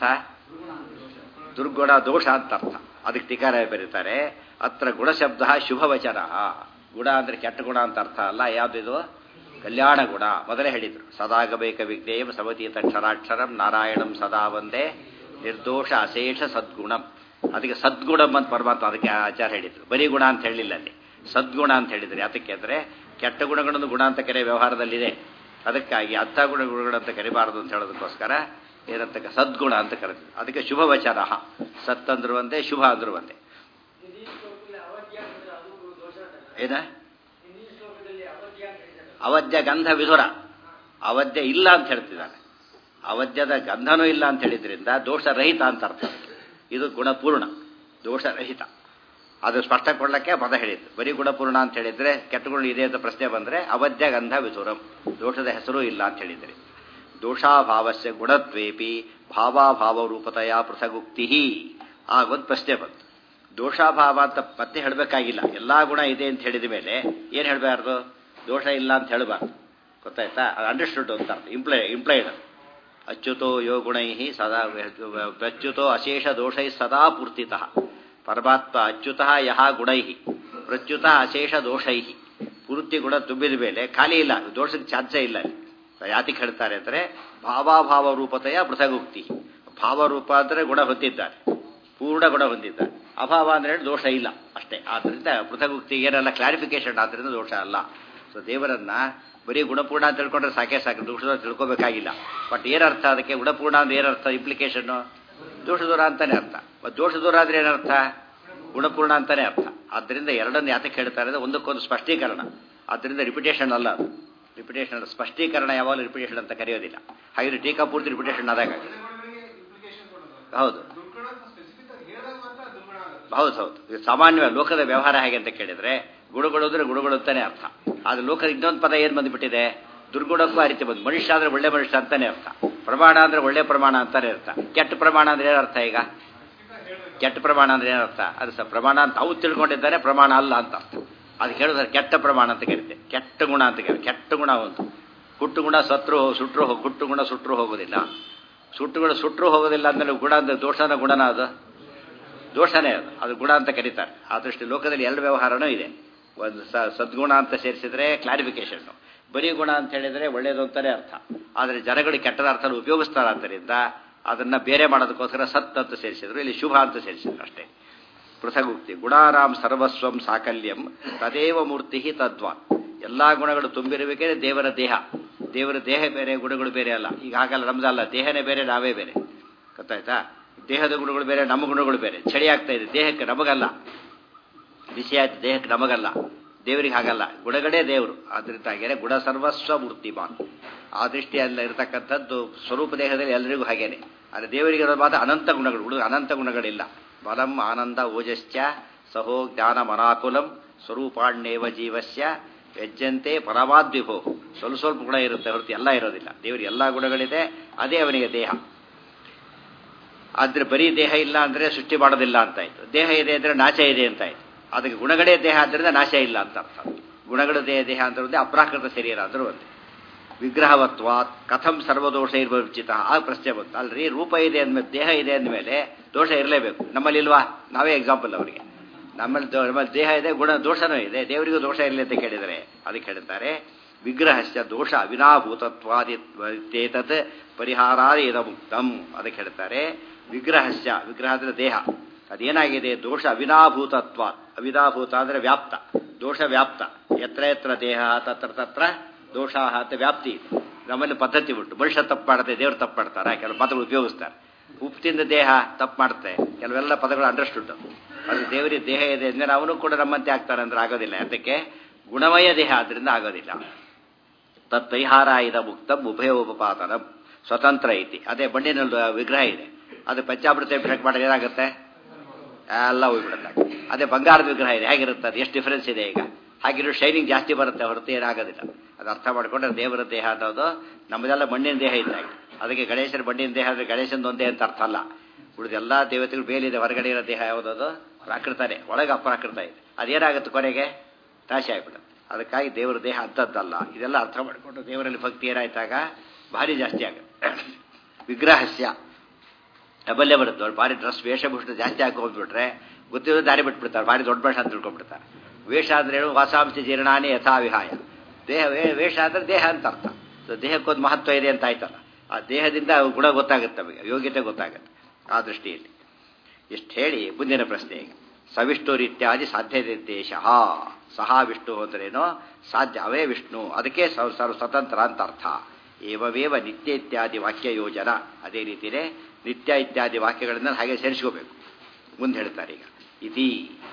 ದುರ್ಗುಣ ದೋಷ ಅಂತ ಅರ್ಥ. ಅದಕ್ಕೆ ಟೀಕಾರ ಬರೀತಾರೆ, ಅತ್ರ ಗುಣಶಬ್ದ ಶುಭವಚನ. ಗುಣ ಅಂದರೆ ಕೆಟ್ಟ ಗುಣ ಅಂತ ಅರ್ಥ ಅಲ್ಲ. ಯಾವುದಿದು? ಕಲ್ಯಾಣ ಗುಣ. ಮೊದಲೇ ಹೇಳಿದ್ರು, ಸದಾಗಬೇಕ ವಿಜ್ಞೇಯಂ ಸಮತೀತ ಕ್ಷರಾಕ್ಷರಂ ನಾರಾಯಣಂ ಸದಾ ಒಂದೇ ನಿರ್ದೋಷ ಅಶೇಷ ಸದ್ಗುಣಂ. ಅದಕ್ಕೆ ಸದ್ಗುಣಂ ಅಂತ ಪರಮಾತ್ಮ ಅದಕ್ಕೆ ಆಚಾರ ಹೇಳಿದ್ರು. ಬರೀ ಗುಣ ಅಂತ ಹೇಳಿಲ್ಲ, ಅಲ್ಲಿ ಸದ್ಗುಣ ಅಂತ ಹೇಳಿದ್ರು. ಯಾತಕ್ಕೆ ಅಂದರೆ ಕೆಟ್ಟ ಗುಣಗಳನ್ನು ಗುಣ ಅಂತ ಕರೆ ವ್ಯವಹಾರದಲ್ಲಿದೆ. ಅದಕ್ಕಾಗಿ ಅಂಥ ಗುಣ ಗುಣಗಳಂತ ಕರಿಬಾರದು ಅಂತ ಹೇಳೋದಕ್ಕೋಸ್ಕರ ಏನಂತ ಸದ್ಗುಣ ಅಂತ ಕರೆದ್ರು. ಅದಕ್ಕೆ ಶುಭ ವಚನ. ಸತ್ ಅಂದ್ರು ಒಂದೇ, ಶುಭ ಅಂದ್ರು ಒಂದೇ. ಏನ? ಅವಧ್ಯ ಗಂಧ ವಿಧುರ. ಅವಧ್ಯ ಇಲ್ಲ ಅಂತ ಹೇಳ್ತಿದ್ದಾನೆ. ಅವಧ್ಯದ ಗಂಧನೂ ಇಲ್ಲ ಅಂತ ಹೇಳಿದ್ರಿಂದ ದೋಷರಹಿತ ಅಂತ ಅರ್ಥ. ಇದು ಗುಣಪೂರ್ಣ, ದೋಷರಹಿತ. ಅದು ಸ್ಪಷ್ಟ ಕೊಡ್ಲಿಕ್ಕೆ ಪದ ಹೇಳಿದ್ದು. ಬರೀ ಗುಣಪೂರ್ಣ ಅಂತ ಹೇಳಿದ್ರೆ ಕೆಟ್ಟ ಗುಣ ಇದೆ ಅಂತ ಪ್ರಶ್ನೆ ಬಂದರೆ ಅವಧ್ಯ ಗಂಧ ವಿಧುರಂ, ದೋಷದ ಹೆಸರು ಇಲ್ಲ ಅಂತ ಹೇಳಿದ್ರಿ. ದೋಷಾಭಾವಸ್ಯ ಗುಣತ್ವೇಪಿ ಭಾವಾಭಾವ ರೂಪತೆಯ ಪೃಥಗುಕ್ತಿ. ಆಗೊಂದು ಪ್ರಶ್ನೆ ಬಂತು. ದೋಷಾಭಾವ ಅಂತ ಮತ್ತೆ ಹೇಳಬೇಕಾಗಿಲ್ಲ. ಎಲ್ಲ ಗುಣ ಇದೆ ಅಂತ ಹೇಳಿದ ಮೇಲೆ ಏನು ಹೇಳಬಾರ್ದು? ದೋಷ ಇಲ್ಲ ಅಂತ ಹೇಳಬಾರ್ದು. ಗೊತ್ತಾಯ್ತಾ? ಅದು ಅಂಡರ್ಸ್ಟುಡ್ ಅಂತ ಅರ್ಥ. Imply implied. ಅಚ್ಯುತೋ ಯೋ ಗುಣೈ ಸದಾ ಪ್ರಚ್ಯುತೋ ಅಶೇಷ ದೋಷೈ ಸದಾ ಪೂರ್ತಿತಃ. ಪರಮಾತ್ಮ ಅಚ್ಯುತಃ ಯಹ ಗುಣೈ ಪ್ರಚ್ಯುತ ಅಶೇಷ ದೋಷೈ. ಪೂರ್ತಿ ಗುಣ ತುಂಬಿದ ಮೇಲೆ ಖಾಲಿ ಇಲ್ಲ, ದೋಷಕ್ಕೆ ಚಾನ್ಸೇ ಇಲ್ಲ. ಯಾತಿಗೆ ಹೇಳ್ತಾರೆ ಅಂದರೆ ಭಾವಾಭಾವ ರೂಪತೆಯ ಪೃಥಗುಕ್ತಿ. ಭಾವರೂಪ ಅಂದರೆ ಗುಣ ಹೊಂದಿದ್ದಾರೆ, ಪೂರ್ಣ ಗುಣ ಹೊಂದಿದ್ದಾರೆ. ಅಭಾವ ಅಂದರೆ ದೋಷ ಇಲ್ಲ ಅಷ್ಟೇ. ಆದ್ದರಿಂದ ಪೃಥಗುಕ್ತಿ ಏನೆಲ್ಲ ಕ್ಲಾರಿಫಿಕೇಶನ್. ಆದ್ದರಿಂದ ದೋಷ ಅಲ್ಲ. ಸೊ ದೇವರನ್ನ ಬರೀ ಗುಣಪೂರ್ಣ ಅಂತ ತಿಳ್ಕೊಂಡ್ರೆ ಸಾಕೇ ಸಾಕು, ದೋಷದ ತಿಳ್ಕೋಬೇಕಾಗಿಲ್ಲ. ಬಟ್ ಏನರ್ಥ ಅದಕ್ಕೆ? ಗುಣಪೂರ್ಣ ಅಂದ್ರೆ ಏನರ್ಥ? ಇಂಪ್ಲಿಕೇಶನ್ನು ದೋಷ ದೂರ ಅಂತಾನೆ ಅರ್ಥ. ಮತ್ತು ದೋಷ ದೂರ ಅಂದ್ರೆ ಏನರ್ಥ? ಗುಣಪೂರ್ಣ ಅಂತಾನೆ ಅರ್ಥ. ಆದ್ದರಿಂದ ಎರಡನ್ನು ಯಾತಕ್ಕೆ ಹೇಳ್ತಾರೆ ಅಂದರೆ ಒಂದಕ್ಕೊಂದು ಸ್ಪಷ್ಟೀಕರಣ. ಆದ್ದರಿಂದ ರಿಪಿಟೇಷನ್ ಅಲ್ಲ ಅದು. ರಿಪಿಟೇಷನ್ ಅಲ್ಲ, ಸ್ಪಷ್ಟೀಕರಣ. ಯಾವಾಗಲೂ ರಿಪಿಟೇಷನ್ ಅಂತ ಕರೆಯೋದಿಲ್ಲ. ಹಾಗೆ ಟೀಕಾ ಪೂರ್ತಿ ರಿಪಿಟೇಷನ್ ಆದಾಗ ಹೌದು ಹೌದು ಹೌದು ಸಾಮಾನ್ಯ ಲೋಕದ ವ್ಯವಹಾರ ಹೇಗೆ ಅಂತ ಕೇಳಿದ್ರೆ ಗುಣಗಳು ಅಂದ್ರೆ ಗುಣಗಳು ಅಂತಾನೆ ಅರ್ಥ. ಆದ್ರೆ ಲೋಕದ ಇನ್ನೊಂದು ಪದ ಏನ್ ಬಂದ್ಬಿಟ್ಟಿದೆ? ದುರ್ಗುಣಕ್ಕೂ ಆ ರೀತಿ ಬಂದು. ಮನುಷ್ಯ ಅಂದ್ರೆ ಒಳ್ಳೆ ಮನುಷ್ಯ ಅಂತಾನೆ ಅರ್ಥ. ಪ್ರಮಾಣ ಅಂದ್ರೆ ಒಳ್ಳೆ ಪ್ರಮಾಣ ಅಂತಾನೆ ಅರ್ಥ. ಕೆಟ್ಟ ಪ್ರಮಾಣ ಅಂದ್ರೆ ಏನರ್ಥ? ಈಗ ಕೆಟ್ಟ ಪ್ರಮಾಣ ಅಂದ್ರೆ ಏನರ್ಥ? ಅದು ಸ ಪ್ರಮಾಣ ಅಂತ ಅವ್ರು ತಿಳ್ಕೊಂಡಿದ್ದಾರೆ, ಪ್ರಮಾಣ ಅಲ್ಲ ಅಂತ ಅರ್ಥ. ಅದು ಹೇಳಿದ್ರೆ ಕೆಟ್ಟ ಪ್ರಮಾಣ ಅಂತ ಕರೀತೆ. ಕೆಟ್ಟ ಗುಣ ಅಂತ ಕರೀತೆ. ಕೆಟ್ಟ ಗುಣ ಒಂದು ಹುಟ್ಟು ಗುಣ ಸತ್ರು ಸುಟ್ಟರು ಹುಟ್ಟು ಗುಣ ಸುಟ್ಟರು ಹೋಗೋದಿಲ್ಲ. ಸುಟ್ಟು ಗುಣ ಸುಟ್ಟರು ಹೋಗೋದಿಲ್ಲ ಅಂದ್ರೆ ಗುಣ ಅಂದ್ರೆ ದೋಷನ ಗುಣನ ಅದು ದೋಷನೇ ಅದು ಅದು ಗುಣ ಅಂತ ಕರೀತಾರೆ. ಆ ದೃಷ್ಟಿ ಲೋಕದಲ್ಲಿ ಎರಡು ವ್ಯವಹಾರನೂ ಇದೆ. ಒಂದು ಸ ಸದ್ಗುಣ ಅಂತ ಸೇರಿಸಿದ್ರೆ ಕ್ಲಾರಿಫಿಕೇಶನ್, ಬರೀ ಗುಣ ಅಂತ ಹೇಳಿದ್ರೆ ಒಳ್ಳೇದು ಅಂತಾನೆ ಅರ್ಥ. ಆದರೆ ಜನಗಳು ಕೆಟ್ಟದ ಅರ್ಥ ಉಪಯೋಗಿಸ್ತಾರೆ. ಆದ್ದರಿಂದ ಅದನ್ನ ಬೇರೆ ಮಾಡೋದಕ್ಕೋಸ್ಕರ ಸತ್ ಅಂತ ಸೇರಿಸಿದ್ರು, ಇಲ್ಲಿ ಶುಭ ಅಂತ ಸೇರಿಸಿದ್ರು ಅಷ್ಟೇ. ಪೃಥಗುಕ್ತಿ ಗುಣಾರಾಮ್ ಸರ್ವಸ್ವಂ ಸಾಕಲ್ಯಂ ತದೇವ ಮೂರ್ತಿ ತದ್ವಾನ್. ಎಲ್ಲಾ ಗುಣಗಳು ತುಂಬಿರಬೇಕೇ ದೇವರ ದೇಹ. ದೇವರ ದೇಹ ಬೇರೆ, ಗುಣಗಳು ಬೇರೆ ಅಲ್ಲ. ಈಗ ಹಾಗಲ್ಲ, ನಮ್ದಲ್ಲ, ದೇಹನೇ ಬೇರೆ, ನಾವೇ ಬೇರೆ. ಗೊತ್ತಾಯ್ತಾ? ದೇಹದ ಗುಣಗಳು ಬೇರೆ, ನಮ್ಮ ಗುಣಗಳು ಬೇರೆ. ಚಳಿ ಆಗ್ತಾ ಇದೆ ದೇಹಕ್ಕೆ, ನಮಗಲ್ಲ. ಬಿಸಿ ಆಯ್ತು ದೇಹಕ್ಕೆ, ನಮಗಲ್ಲ. ದೇವರಿಗೆ ಹಾಗಲ್ಲ, ಗುಣಗಳೇ ದೇವರು. ಆದ್ರಿಂದಾಗೇನೆ ಗುಣ ಸರ್ವಸ್ವ ಮೂರ್ತಿಮಾನ್. ಆ ದೃಷ್ಟಿಯಲ್ಲ ಇರತಕ್ಕಂಥದ್ದು ಸ್ವರೂಪ ದೇಹದಲ್ಲಿ ಎಲ್ಲರಿಗೂ ಹಾಗೇನೆ. ಆದರೆ ದೇವರಿಗೆ ಇರೋದು ಮಾತ್ರ ಅನಂತ ಗುಣಗಳು, ಹುಡುಗ ಅನಂತ ಗುಣಗಳಿಲ್ಲ. ಬಲಂ ಆನಂದ ಓಜಶ್ಚ ಸಹೋ ಜ್ಞಾನ ಮನಾಕುಲಂ ಸ್ವರೂಪಾಣ್ಯೇವ ಜೀವಸ್ಯ ಯಜ್ಜಂತೆ ಪರಮಾದ್ವಿಭೋ. ಸ್ವಲ್ಪ ಸ್ವಲ್ಪ ಗುಣ ಇರುತ್ತೆ ಹೊರತು ಎಲ್ಲ ಇರೋದಿಲ್ಲ. ದೇವರಿಗೆ ಎಲ್ಲ ಗುಣಗಳಿದೆ, ಅದೇ ಅವನಿಗೆ ದೇಹ. ಆದ್ರೆ ಬರೀ ದೇಹ ಇಲ್ಲ ಅಂದ್ರೆ ಸೃಷ್ಟಿ ಮಾಡೋದಿಲ್ಲ ಅಂತಾಯ್ತು. ದೇಹ ಇದೆ ಅಂದ್ರೆ ನಾಶ ಇದೆ ಅಂತಾಯ್ತು. ಅದಕ್ಕೆ ಗುಣಗಳೇ ದೇಹ ಆದ್ದರಿಂದ ನಾಶ ಇಲ್ಲ ಅಂತ ಅರ್ಥ. ಗುಣಗಳ ದೇಹ ದೇಹ ಅಂತ ಅಪ್ರಾಕೃತ ಶರೀರ ಅಂದ್ರೂ ಒಂದೇ. ವಿಗ್ರಹವತ್ವಾತ್ ಕಥಂ ಸರ್ವದೋಷ ಇರ್ವಚಿತ. ಆ ಪ್ರಶ್ನೆ ಬಂತು. ಅಲ್ರಿ, ರೂಪ ಇದೆ ಅಂದ್ಮೇಲೆ, ದೇಹ ಇದೆ ಅಂದಮೇಲೆ ದೋಷ ಇರಲೇಬೇಕು. ನಮ್ಮಲ್ಲಿ ಇಲ್ವಾ? ನಾವೇ ಎಕ್ಸಾಂಪಲ್ ಅವರಿಗೆ. ನಮ್ಮಲ್ಲಿ ನಮ್ಮಲ್ಲಿ ದೇಹ ಇದೆ, ಗುಣ ದೋಷನೂ ಇದೆ. ದೇವರಿಗೂ ದೋಷ ಇರಲಿ ಅಂತ ಕೇಳಿದರೆ ಅದಕ್ಕೆ ಹೇಳ್ತಾರೆ ವಿಗ್ರಹಸ್ಯ ದೋಷ ಅವಿನಾಭೂತತ್ವಾದಿತೇತತ್ ಪರಿಹಾರಾದ ಇದ ಮುಕ್ತಂ. ಅದಕ್ಕೆ ಹೇಳ್ತಾರೆ ವಿಗ್ರಹಸ್ಯ, ವಿಗ್ರಹ ಅಂದರೆ ದೇಹ, ಅದೇನಾಗಿದೆ ದೋಷ ಅವಿನಾಭೂತತ್ವ. ಅವಿನಾಭೂತ ಅಂದರೆ ವ್ಯಾಪ್ತ, ದೋಷ ವ್ಯಾಪ್ತ. ಎತ್ರ ಎತ್ರ ದೇಹ ತತ್ರ ತತ್ರ ದೋಷ ಅಂತ ವ್ಯಾಪ್ತಿ ಇದೆ. ನಮ್ಮಲ್ಲಿ ಪದ್ಧತಿ ಉಂಟು. ಮನುಷ್ಯ ತಪ್ಪು ಮಾಡುತ್ತೆ, ದೇವರು ತಪ್ಪು ಮಾಡ್ತಾರೆ. ಕೆಲವು ಪದಗಳು ಉಪಯೋಗಿಸ್ತಾರೆ. ಉಪ್ಪು ತಿಂದ ದೇಹ ತಪ್ಪು ಮಾಡುತ್ತೆ, ಕೆಲವೆಲ್ಲ ಪದಗಳು ಅಂಡರ್ಸ್ಟುಡ್. ಅದು ದೇವರಿಗೆ ದೇಹ ಇದೆ ಅಂದರೆ ಅವನು ಕೂಡ ನಮ್ಮಂತೆ ಆಗ್ತಾನೆ ಅಂದ್ರೆ ಆಗೋದಿಲ್ಲ. ಅದಕ್ಕೆ ಗುಣಮಯ ದೇಹ ಆದ್ರಿಂದ ಆಗೋದಿಲ್ಲ. ತತ್ಪರಿಹಾರ ಇದ ಮುಕ್ತಂ ಉಭಯೋಪಪಾತನ ಸ್ವತಂತ್ರ ಐತಿ. ಅದೇ ಮಣ್ಣಿನಲ್ಲಿ ವಿಗ್ರಹ ಇದೆ, ಅದು ಪಂಚಾಮೃತ ಅಭಿಷೇಕ ಮಾಡಿದ್ರೆ ಏನಾಗುತ್ತೆ? ಎಲ್ಲ ಹೋಗ್ಬಿಡುತ್ತೆ. ಅದೇ ಬಂಗಾರದ ವಿಗ್ರಹ ಇದೆ, ಹೇಗಿರುತ್ತೆ? ಅದು ಎಷ್ಟು ಡಿಫರೆನ್ಸ್ ಇದೆ ಈಗ. ಹಾಗಿರೋ ಶೈನಿಂಗ್ ಜಾಸ್ತಿ ಬರುತ್ತೆ ಹೊರತು ಏನಾಗೋದಿಲ್ಲ. ಅದು ಅರ್ಥ ಮಾಡಿಕೊಂಡ್ರೆ ದೇವರ ದೇಹ ಅನ್ನೋದು ನಮ್ಮದೆಲ್ಲ ಮಣ್ಣಿನ ದೇಹ ಇದ್ದಾಗ. ಅದಕ್ಕೆ ಗಣೇಶನ ಮಣ್ಣಿನ ದೇಹ ಅಂದರೆ ಗಣೇಶನ ಒಂದೇ ಅಂತ ಅರ್ಥ ಅಲ್ಲ. ಉಳಿದೆಲ್ಲ ದೇವತೆಗಳು ಬೇಲಿದೆ. ಹೊರಗಡೆ ಇರೋ ದೇಹ ಯಾವುದದು ಪ್ರಾಕೃತನೇ, ಒಳಗೆ ಅಪ್ರಾಕೃತ ಇದೆ. ಅದೇನಾಗುತ್ತೆ ಕೊನೆಗೆ? ನಾಶ ಆಗಿಬಿಡುತ್ತೆ. ಅದಕ್ಕಾಗಿ ದೇವರ ದೇಹ ಅಂಥದ್ದಲ್ಲ. ಇದೆಲ್ಲ ಅರ್ಥ ಮಾಡಿಕೊಂಡು ದೇವರಲ್ಲಿ ಭಕ್ತಿ ಏನಾಯ್ತಾಗ ಭಾರಿ ಜಾಸ್ತಿ ಆಗುತ್ತೆ. ವಿಗ್ರಹಸ್ಯ ಡಬಲ್ಲೇ ಬರುತ್ತೆ. ಅವ್ರು ಭಾರಿ ಡ್ರೆಸ್ ವೇಷಭೂಷಣ ಜಾಸ್ತಿ ಹಾಕಿ ಹೋಗ್ಬಿಟ್ರೆ ಗೊತ್ತಿರೋ ದಾರಿ ಬಿಟ್ಬಿಡ್ತಾರೆ, ಭಾರಿ ದೊಡ್ಡ ಭಾಷೆ ಅಂತ ತಿಳ್ಕೊಂಡ್ಬಿಡ್ತಾರೆ. ವೇಷ ಅಂದ್ರೆ ಏನು? ವಾಸಾಂಶ ಜೀರ್ಣಾನಿ ಯಥಾ ವಿಹಾಯ. ದೇಹ ವೇಷ ಅಂದ್ರೆ ದೇಹ ಅಂತ ಅರ್ಥ. ದೇಹಕ್ಕೊಂದು ಮಹತ್ವ ಇದೆ ಅಂತ ಆಯ್ತಲ್ಲ. ಆ ದೇಹದಿಂದ ಗುಣ ಗೊತ್ತಾಗುತ್ತೆ, ನಮಗೆ ಯೋಗ್ಯತೆ ಗೊತ್ತಾಗುತ್ತೆ. ಆ ದೃಷ್ಟಿಯಲ್ಲಿ ಇಷ್ಟು ಹೇಳಿ ಮುಂದಿನ ಪ್ರಶ್ನೆ ಈಗ ಸವಿಷ್ಣುರಿತ್ಯಾದಿ ಸಾಧ್ಯ ನಿರ್ದೇಶ. ಸಹ ವಿಷ್ಣು ಅಂದ್ರೇನೋ ಸಾಧ್ಯ, ಅವೇ ವಿಷ್ಣು, ಅದಕ್ಕೆ ಸರ್ವ ಸ್ವತಂತ್ರ ಅಂತ ಅರ್ಥ. ಏವವೇವ ನಿತ್ಯ ಇತ್ಯಾದಿ ವಾಕ್ಯ ಯೋಜನ. ಅದೇ ರೀತಿಯೇ ನಿತ್ಯ ಇತ್ಯಾದಿ ವಾಕ್ಯಗಳನ್ನ ಹಾಗೆ ಸೇರಿಸ್ಕೋಬೇಕು. ಮುಂದೆ ಹೇಳ್ತಾರೆ ಈಗ ಇತಿ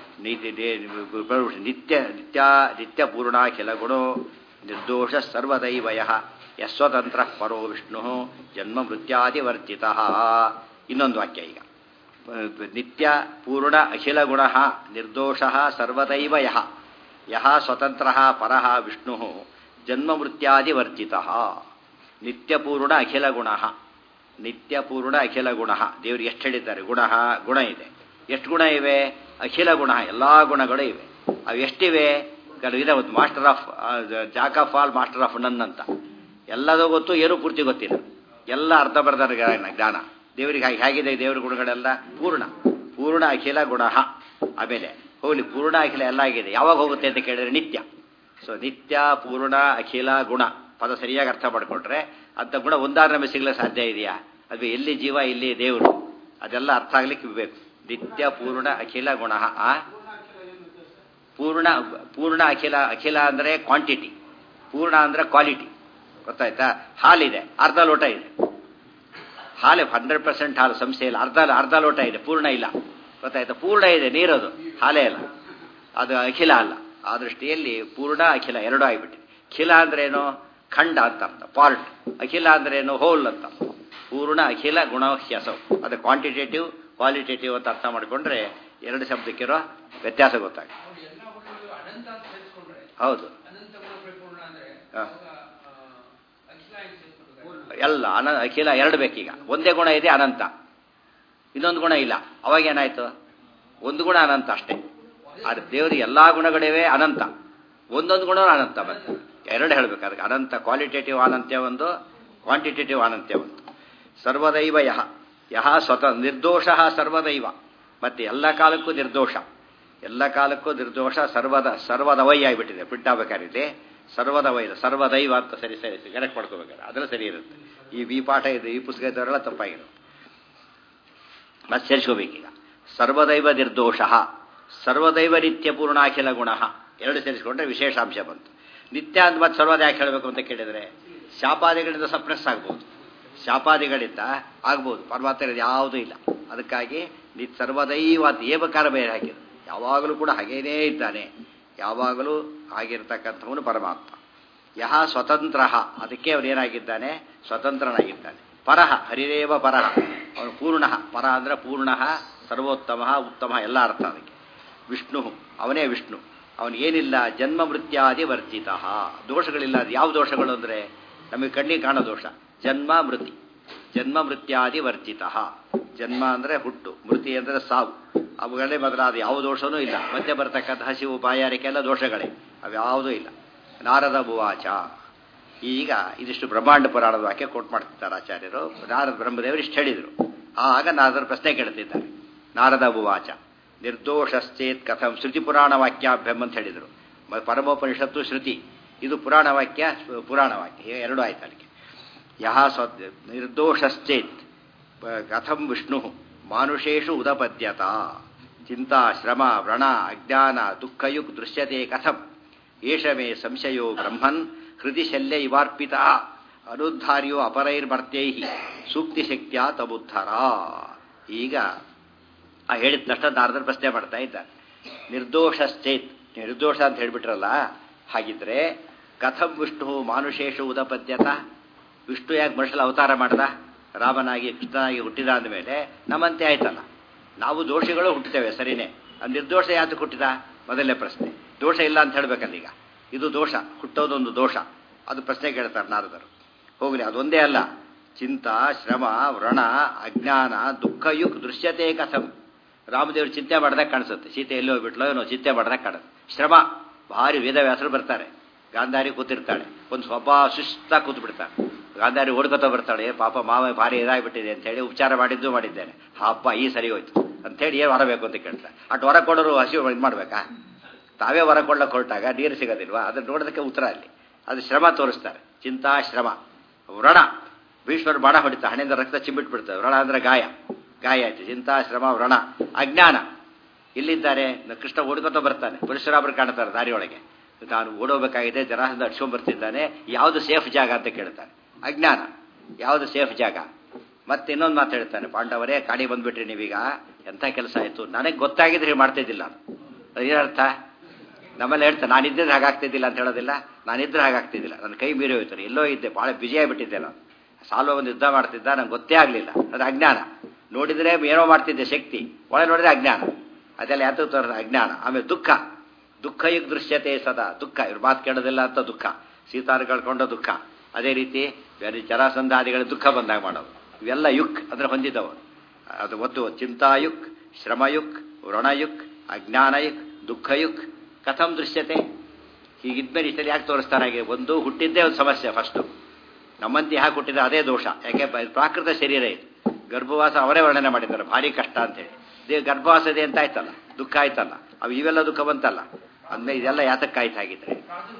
ನಿತ್ಯ ನಿತ್ಯ ನಿತ್ಯ ಪೂರ್ಣಾಖಿಲ ಗುಣೋ ನಿರ್ದೋಷ ಸರ್ವದೈವಯ ಯಸ್ವತಂತ್ರ ಪರೋ ವಿಷ್ಣು ಜನ್ಮ ಮೃತ್ಯಾದಿವರ್ಜಿತ. ಇನ್ನೊಂದು ವಾಕ್ಯ ಈಗ ನಿತ್ಯ ಪೂರ್ಣ ಅಖಿಲ ಗುಣ ನಿರ್ದೋಷ ಸರ್ವದೈವ ಯಃ ಯಃ ಸ್ವತಂತ್ರ ಪರಃ ವಿಷ್ಣು ಜನ್ಮ ಮೃತ್ಯಾದಿವರ್ಜಿತ. ನಿತ್ಯಪೂರ್ಣ ಅಖಿಲ ಗುಣ, ನಿತ್ಯಪೂರ್ಣ ಅಖಿಲ ಗುಣ. ದೇವರು ಎಷ್ಟು ಹೇಳಿದ್ದಾರೆ? ಗುಣ ಗುಣ ಇದೆ. ಎಷ್ಟು ಗುಣ ಇವೆ? ಅಖಿಲ ಗುಣ, ಎಲ್ಲಾ ಗುಣಗಳು ಇವೆ. ಅವು ಎಷ್ಟಿವೆ? ಇದೆ ಒಂದು master of jack of all master of none ಅಂತ. ಎಲ್ಲದೂ ಗೊತ್ತು, ಏನೂ ಪೂರ್ತಿ ಗೊತ್ತಿಲ್ಲ. ಎಲ್ಲ ಅರ್ಧ ಬರ್ಧ ಜ್ಞಾನ ದೇವರಿಗೆ. ಹೇಗಿದೆ ದೇವರ ಗುಣಗಳೆಲ್ಲ? ಪೂರ್ಣ ಪೂರ್ಣ ಅಖಿಲ ಗುಣ. ಆಮೇಲೆ ಹೋಗ್ಲಿ, ಪೂರ್ಣ ಅಖಿಲ ಎಲ್ಲ ಆಗಿದೆ. ಯಾವಾಗ ಹೋಗುತ್ತೆ ಅಂತ ಕೇಳಿದ್ರೆ ನಿತ್ಯ. ಸೊ ನಿತ್ಯ ಪೂರ್ಣ ಅಖಿಲ ಗುಣ ಪದ ಸರಿಯಾಗಿ ಅರ್ಥ ಮಾಡ್ಕೊಂಡ್ರೆ ಅಂತ ಗುಣ ಒಂದಾರು ನಮಗೆ ಸಿಗ್ಲಿಕ್ಕೆ ಸಾಧ್ಯ ಇದೆಯಾ? ಅದು ಎಲ್ಲಿ ಜೀವ ಇಲ್ಲಿ ದೇವರು, ಅದೆಲ್ಲ ಅರ್ಥ ಆಗ್ಲಿಕ್ಕೆ ಬೇಕು. ನಿತ್ಯ ಪೂರ್ಣ ಅಖಿಲ ಗುಣ. ಆ ಪೂರ್ಣ ಪೂರ್ಣ ಅಖಿಲ, ಅಖಿಲ ಅಂದ್ರೆ ಕ್ವಾಂಟಿಟಿ, ಪೂರ್ಣ ಅಂದ್ರೆ ಕ್ವಾಲಿಟಿ. ಗೊತ್ತಾಯ್ತಾ? ಹಾಲಿದೆ, ಅರ್ಧ ಲೋಟ ಇದೆ. ಹಾಲು ಹಂಡ್ರೆಡ್ ಪರ್ಸೆಂಟ್ ಹಾಲು, ಸಂಶಯ ಇಲ್ಲ. ಅರ್ಧ ಅರ್ಧ ಲೋಟ ಇದೆ, ಪೂರ್ಣ ಇಲ್ಲ. ಗೊತ್ತಾಯ್ತಾ? ಪೂರ್ಣ ಇದೆ, ನೀರದು, ಹಾಲೇ ಅಲ್ಲ, ಅದು ಅಖಿಲ ಅಲ್ಲ. ಆ ದೃಷ್ಟಿಯಲ್ಲಿ ಪೂರ್ಣ ಅಖಿಲ ಎರಡೂ ಆಗಿಬಿಟ್ಟಿದೆ. ಖಿಲ ಅಂದ್ರೇನು? ಖಂಡ ಅಂತ ಅರ್ಥ, ಪಾರ್ಟ್. ಅಖಿಲ ಅಂದ್ರೇನು? ಹೋಲ್ ಅಂತ. ಪೂರ್ಣ ಅಖಿಲ ಗುಣ ಹ್ಯಸವು, ಅದು ಕ್ವಾಂಟಿಟೇಟಿವ್ ಕ್ವಾಲಿಟೇಟಿವ್ ಅಂತ ಅರ್ಥ ಮಾಡಿಕೊಂಡ್ರೆ ಎರಡು ಶಬ್ದಕ್ಕಿರೋ ವ್ಯತ್ಯಾಸ ಗೊತ್ತಾಗುತ್ತೆ. ಹೌದು, ಎಲ್ಲ ಅನ ಅಖಿಲ ಎರಡು ಬೇಕೀಗ. ಒಂದೇ ಗುಣ ಇದೆ ಅನಂತ, ಇನ್ನೊಂದು ಗುಣ ಇಲ್ಲ. ಅವಾಗ ಏನಾಯ್ತು? ಒಂದು ಗುಣ ಅನಂತ ಅಷ್ಟೇ. ಆದರೆ ದೇವರಿಗೆ ಎಲ್ಲ ಗುಣಗಳಿವೆ ಅನಂತ, ಒಂದೊಂದು ಗುಣ ಅನಂತ. ಮತ್ತೆ ಎರಡು ಹೇಳಬೇಕು ಅದಕ್ಕೆ, ಅನಂತ ಕ್ವಾಲಿಟೇಟಿವ್ ಅನಂತ್ಯ ಒಂದು, ಕ್ವಾಂಟಿಟೇಟಿವ್ ಅನಂತ್ಯ ಒಂದು. ಸರ್ವದೈವ ಯಹ ಯಹ ಸ್ವತ ನಿರ್ದೋಷ ಸರ್ವದೈವ, ಮತ್ತೆ ಎಲ್ಲ ಕಾಲಕ್ಕೂ ನಿರ್ದೋಷ, ಎಲ್ಲ ಕಾಲಕ್ಕೂ ನಿರ್ದೋಷ. ಸರ್ವದ ಸರ್ವದವೈ ಆಗಿಬಿಟ್ಟಿದೆ, ಬಿಟ್ಟಾಗಬೇಕಾಗಿದೆ ಸರ್ವದವೈ, ಸರ್ವದೈವ ಅಂತ ಸರಿ ಸರಿ ಕರೆಕ್ಟ್ ಮಾಡ್ಕೋಬೇಕಾದ್ರೆ ಅದೆಲ್ಲ ಸರಿ ಇರುತ್ತೆ. ಈ ಈ ಪಾಠ ಇದು, ಈ ಪುಸ್ತಕ ಇದ್ದವರೆಲ್ಲ ತಪ್ಪಾಗಿರುತ್ತೆ. ಮತ್ತೆ ಸೇರಿಸ್ಕೋಬೇಕೀಗ. ಸರ್ವದೈವ ನಿರ್ದೋಷ, ಸರ್ವದೈವ ನಿತ್ಯ ಪೂರ್ಣಾಖಿಲ ಗುಣ, ಎರಡು ಸೇರಿಸ್ಕೊಂಡ್ರೆ ವಿಶೇಷಾಂಶ ಬಂತು. ನಿತ್ಯ ಅಂತ ಮತ್ತೆ ಸರ್ವದ ಯಾಕೆ ಹೇಳಬೇಕು ಅಂತ ಕೇಳಿದರೆ, ಶಾಪಾದಿಗಳಿಂದ ಸಪ್ರೆಸ್ ಆಗ್ಬೋದು, ಶಾಪಾದಿಗಳಿಂದ ಆಗ್ಬೋದು, ಪರಮಾತ್ಮ ಯಾವುದೂ ಇಲ್ಲ. ಅದಕ್ಕಾಗಿ ನಿ ಸರ್ವದೈವ ಅಂತ ಏಬಕಾರ ಬೇರೆ ಹಾಕಿದ್ರು, ಯಾವಾಗಲೂ ಕೂಡ ಹಾಗೇನೇ ಇದ್ದಾನೆ, ಯಾವಾಗಲೂ ಆಗಿರ್ತಕ್ಕಂಥವನು ಪರಮಾತ್ಮ. ಯಹ ಸ್ವತಂತ್ರ, ಅದಕ್ಕೆ ಅವನೇನಾಗಿದ್ದಾನೆ, ಸ್ವತಂತ್ರನಾಗಿದ್ದಾನೆ. ಪರಹ ಹರಿರೇವ ಪರಹ, ಅವನು ಪೂರ್ಣ, ಪರ ಅಂದರೆ ಪೂರ್ಣ, ಸರ್ವೋತ್ತಮ, ಉತ್ತಮ ಎಲ್ಲ ಅರ್ಥ ಅದಕ್ಕೆ. ವಿಷ್ಣು, ಅವನೇ ವಿಷ್ಣು, ಅವನಿಗೇನಿಲ್ಲ ಜನ್ಮ ಮೃತ್ಯಾದಿ ವರ್ಜಿತ, ದೋಷಗಳಿಲ್ಲ. ಅದು ಯಾವ ದೋಷಗಳು ಅಂದರೆ ನಮಗೆ ಕಣ್ಣಿಗೆ ಕಾಣೋ ದೋಷ, ಜನ್ಮ ಮೃತಿ, ಜನ್ಮ ಮೃತ್ಯಾದಿ ವರ್ಜಿತ. ಜನ್ಮ ಅಂದರೆ ಹುಟ್ಟು, ಮೃತಿ ಅಂದರೆ ಸಾವು, ಅವುಗಳೇ ಮೊದಲಾದ ಯಾವ ದೋಷವೂ ಇಲ್ಲ. ಮಧ್ಯೆ ಬರ್ತಕ್ಕಂಥ ಹಸಿವು ಬಾಯಾರಿಕೆ ಎಲ್ಲ ದೋಷಗಳೇ, ಅವ್ಯಾವುದೂ ಇಲ್ಲ. ನಾರದ ಭುವಾಚ, ಈಗ ಇದಿಷ್ಟು ಬ್ರಹ್ಮಾಂಡ ಪುರಾಣದ ವಾಕ್ಯ ಕೋಟ್ ಮಾಡ್ತಿದ್ದಾರೆ ಆಚಾರ್ಯರು. ನಾರದ ಬ್ರಹ್ಮದೇವರು ಇಷ್ಟು ಹೇಳಿದರು. ಆಗ ನಾರದರ ಪ್ರಶ್ನೆ ಕೇಳ್ತಿದ್ದಾರೆ. ನಾರದ ಭುವಾಚ ನಿರ್ದೋಷಶ್ಚೇತ್ ಕಥಂ, ಶ್ರುತಿ ಪುರಾಣ ವಾಕ್ಯಾಭ್ಯಂ ಅಂತ ಹೇಳಿದರು. ಪರಮೋಪನಿಷತ್ತು ಶ್ರುತಿ, ಇದು ಪುರಾಣ ವಾಕ್ಯ, ಪುರಾಣ ವಾಕ್ಯ ಎರಡು ಆಯ್ತು ಅಲ್ಲಿಗೆ. ಯಹ ಸ್ವ ನಿರ್ದೋಷಶ್ಚೇತ್ ಕಥಂ ವಿಷ್ಣು ಮಾನುಷೇಷು ಉದಪದ್ಯತ, ಚಿಂತಾ ಶ್ರಮ ವ್ರಣ ಅಜ್ಞಾನ ದುಃಖಯುಕ್ ದೃಶ್ಯತೆ ಕಥಂ, ಏಷ ಮೇ ಸಂಶಯೋ ಬ್ರಹ್ಮನ್ ಹೃದಯ ಶಲ್ಯ ಇವಾರ್ಪಿತ ಅನುದ್ಧಾರ್ಯೋ ಅಪರೈರ್ಮರ್ತ್ಯೈ ಸೂಕ್ತಿ ಶಕ್ತಿಯ ತಬುದ್ಧರ. ಈಗ ಆ ಹೇಳಿದ ತಕ್ಷಣ ನಾರದರ ಪ್ರಶ್ನೆ ಮಾಡ್ತಾ ಇದ್ದಾರೆ. ನಿರ್ದೋಷಶ್ಚೇತ್, ನಿರ್ದೋಷ ಅಂತ ಹೇಳಿಬಿಟ್ರಲ್ಲ, ಹಾಗಿದ್ರೆ ಕಥಂ ವಿಷ್ಣು ಮಾನುಷೇಷು ಉದಪದ್ಯತ, ವಿಷ್ಣು ಯಾಕೆ ಮನುಷ್ಯಲ ಅವತಾರ ಮಾಡ್ದ, ರಾಮನಾಗಿ ಕೃಷ್ಣನಾಗಿ ಹುಟ್ಟಿದ ಅಂದಮೇಲೆ ನಮ್ಮಂತೆ ಆಯ್ತಲ್ಲ, ನಾವು ದೋಷಿಗಳು ಹುಟ್ಟುತ್ತೇವೆ ಸರಿನೇ, ಆ ನಿರ್ದೋಷ ಯಾಕೆ ಹುಟ್ಟಿದ ಮೊದಲನೇ ಪ್ರಶ್ನೆ. ದೋಷ ಇಲ್ಲ ಅಂತ ಹೇಳ್ಬೇಕಲ್ಲ, ಈಗ ಇದು ದೋಷ, ಹುಟ್ಟೋದೊಂದು ದೋಷ, ಅದು ಪ್ರಶ್ನೆ ಕೇಳ್ತಾರೆ ನಾರದರು. ಹೋಗಲಿ, ಅದೊಂದೇ ಅಲ್ಲ, ಚಿಂತಾ ಶ್ರಮ ವ್ರಣ ಅಜ್ಞಾನ ದುಃಖಯುಕ್ ದೃಶ್ಯತೆ ಕಥಂ, ರಾಮದೇವರು ಚಿಂತೆ ಮಾಡಿದಾಗ ಕಾಣಿಸುತ್ತೆ, ಸೀತೆ ಎಲ್ಲಿ ಹೋಗ್ಬಿಟ್ಲೋ ಏನೋ ಚಿಂತೆ ಮಾಡಿದಾಗ ಕಾಣುತ್ತೆ. ಶ್ರಮ, ಭಾರಿ ವೇದವ್ಯಾಸರು ಬರ್ತಾರೆ, ಗಾಂಧಾರಿ ಕೂತಿರ್ತಾಳೆ, ಒಂದು ಸ್ವಲ್ಪ ಸುಸ್ತಾಗಿ ಕೂತು ಬಿಡ್ತಾಳೆ, ಗಾಂಧಾರಿ ಓಡ್ಕೊತ ಬರ್ತಾಳೆ, ಪಾಪ ಮಾವ ಭಾರಿ ಇದಾಗಿಬಿಟ್ಟಿದೆ ಅಂತ ಹೇಳಿ ಉಪಚಾರ ಮಾಡಿದ್ದು ಮಾಡಿದ್ದೇನೆ, ಹಬ್ಬ ಈ ಸರಿ ಹೋಯ್ತು ಅಂಥೇಳಿ ಏನು ಹೊರಬೇಕು ಅಂತ ಕೇಳ್ತಾರೆ. ಅಷ್ಟು ಹೊರ ಕೊಡೋರು ಹಸಿವು ಇದು ಮಾಡಬೇಕಾ, ತಾವೇ ಹೊರ ಕೊಳ್ಳಕ್ಕೆ ಹೊರಟಾಗ ನೀರು ಸಿಗೋದಿಲ್ವಾ, ಅದನ್ನು ನೋಡೋದಕ್ಕೆ ಉತ್ತರ ಅಲ್ಲಿ, ಅದು ಶ್ರಮ ತೋರಿಸ್ತಾರೆ. ಚಿಂತಾ ಶ್ರಮ ವ್ರಣ, ಭೀಷ್ಮರು ಬಾಣ ಹೊಡಿತಾ ಹಣೆಯಿಂದ ರಕ್ತ ಚಿಮ್ಮಿಟ್ಬಿಡ್ತಾರೆ, ವ್ರಣ ಅಂದರೆ ಗಾಯ, ಗಾಯ ಆಯ್ತು. ಚಿಂತಾ ಶ್ರಮ ವ್ರಣ ಅಜ್ಞಾನ, ಇಲ್ಲಿದ್ದಾರೆ ಕೃಷ್ಣ ಓಡ್ಕೊತ ಬರ್ತಾನೆ, ಪರಶುರಾಮರು ಕಾಣ್ತಾರೆ ದಾರಿಯೊಳಗೆ, ನಾನು ಓಡೋಬೇಕಾಗಿದೆ, ಜರಾಸಂಧ ಅಡ್ಸ್ಕೊಂಡ್ಬರ್ತಿದ್ದಾನೆ, ಯಾವುದು ಸೇಫ್ ಜಾಗ ಅಂತ ಕೇಳ್ತಾನೆ, ಅಜ್ಞಾನ, ಯಾವುದು ಸೇಫ್ ಜಾಗ. ಮತ್ತೆ ಇನ್ನೊಂದು ಮಾತು ಹೇಳ್ತಾನೆ, ಪಾಂಡವರೇ ಕಾಡಿ ಬಂದ್ಬಿಟ್ರಿ ನೀವೀಗ, ಎಂಥ ಕೆಲಸ ಆಯಿತು, ನನಗೆ ಗೊತ್ತಾಗಿದ್ರೆ ಮಾಡ್ತಿದ್ದಿಲ್ಲ. ಏನರ್ಥ, ನಮ್ಮಲ್ಲಿ ಹೇಳ್ತಾನೆ ನಾನಿದ್ದರೆ ಹಾಗಾಗ್ತಿದ್ದಿಲ್ಲ ಅಂತ ಹೇಳೋದಿಲ್ಲ, ನಾನಿದ್ರೆ ಹಾಗಾಗ್ತಿದ್ದಿಲ್ಲ, ನನ್ನ ಕೈ ಮೀರಿ ಹೋಯ್ತಾರೆ, ಎಲ್ಲೋ ಇದ್ದೆ, ಭಾಳ ಬಿಜಿ ಆಗಿಬಿಟ್ಟಿದ್ದೆ ನಾನು, ಸಾಲ್ವ ಒಂದು ಯುದ್ಧ ಮಾಡ್ತಿದ್ದ, ನಂಗೆ ಗೊತ್ತೇ ಆಗಲಿಲ್ಲ, ಅದು ಅಜ್ಞಾನ. ನೋಡಿದರೆ ಏನೋ ಮಾಡ್ತಿದ್ದೆ ಶಕ್ತಿ, ಒಳಗೆ ನೋಡಿದ್ರೆ ಅಜ್ಞಾನ, ಅದೆಲ್ಲ ಯಾತಕ್ಕೆ ತೋರಿದ ಅಜ್ಞಾನ. ಆಮೇಲೆ ದುಃಖ, ದುಃಖ ಯುಗ್ ದೃಶ್ಯತೆ ಸದಾ, ದುಃಖ, ಇವ್ರು ಮಾತು ಕೇಳೋದಿಲ್ಲ ಅಂತ ದುಃಖ, ಸೀತಾರು ಕಳ್ಕೊಂಡ ದುಃಖ, ಅದೇ ರೀತಿ ಬೇರೆ ಜರಾಸಂಧಾದಿಗಳ ದುಃಖ ಬಂದಾಗ ಮಾಡೋದು, ಇವೆಲ್ಲ ಯುಕ್ ಅಂದರೆ ಹೊಂದಿದವರು. ಅದು ಒತ್ತು ಚಿಂತಾಯುಕ್, ಶ್ರಮಯುಕ್, ವ್ರಣಯುಕ್, ಅಜ್ಞಾನಯುಕ್, ದುಃಖಯುಕ್ ಕಥಂ ದೃಶ್ಯತೆ. ಹೀಗಿದ್ಮೇಲೆ ಇಷ್ಟಲ್ಲಿ ಯಾಕೆ ತೋರಿಸ್ತಾರೆ ಹಾಗೆ, ಒಂದು ಹುಟ್ಟಿದ್ದೇ ಒಂದು ಸಮಸ್ಯೆ, ಫಸ್ಟು ನಮ್ಮಂತೆ ಯಾಕೆ ಹುಟ್ಟಿದ್ರೆ ಅದೇ ದೋಷ, ಯಾಕೆ ಪ್ರಾಕೃತ ಶರೀರ ಇದು, ಗರ್ಭವಾಸ ಅವರೇ ವರ್ಣನೆ ಮಾಡಿದ್ದಾರೆ, ಭಾರಿ ಕಷ್ಟ ಅಂತೇಳಿ. ದೇ ಗರ್ಭವಾಸದೆ ಅಂತ ಆಯ್ತಲ್ಲ, ದುಃಖ ಆಯ್ತಲ್ಲ, ಅವು ಇವೆಲ್ಲ ದುಃಖ ಬಂತಲ್ಲ, ಅಂದಮೇಲೆ ಇದೆಲ್ಲ ಯಾತಕ್ಕಾಯ್ತು ಹಾಗಿದ್ರೆ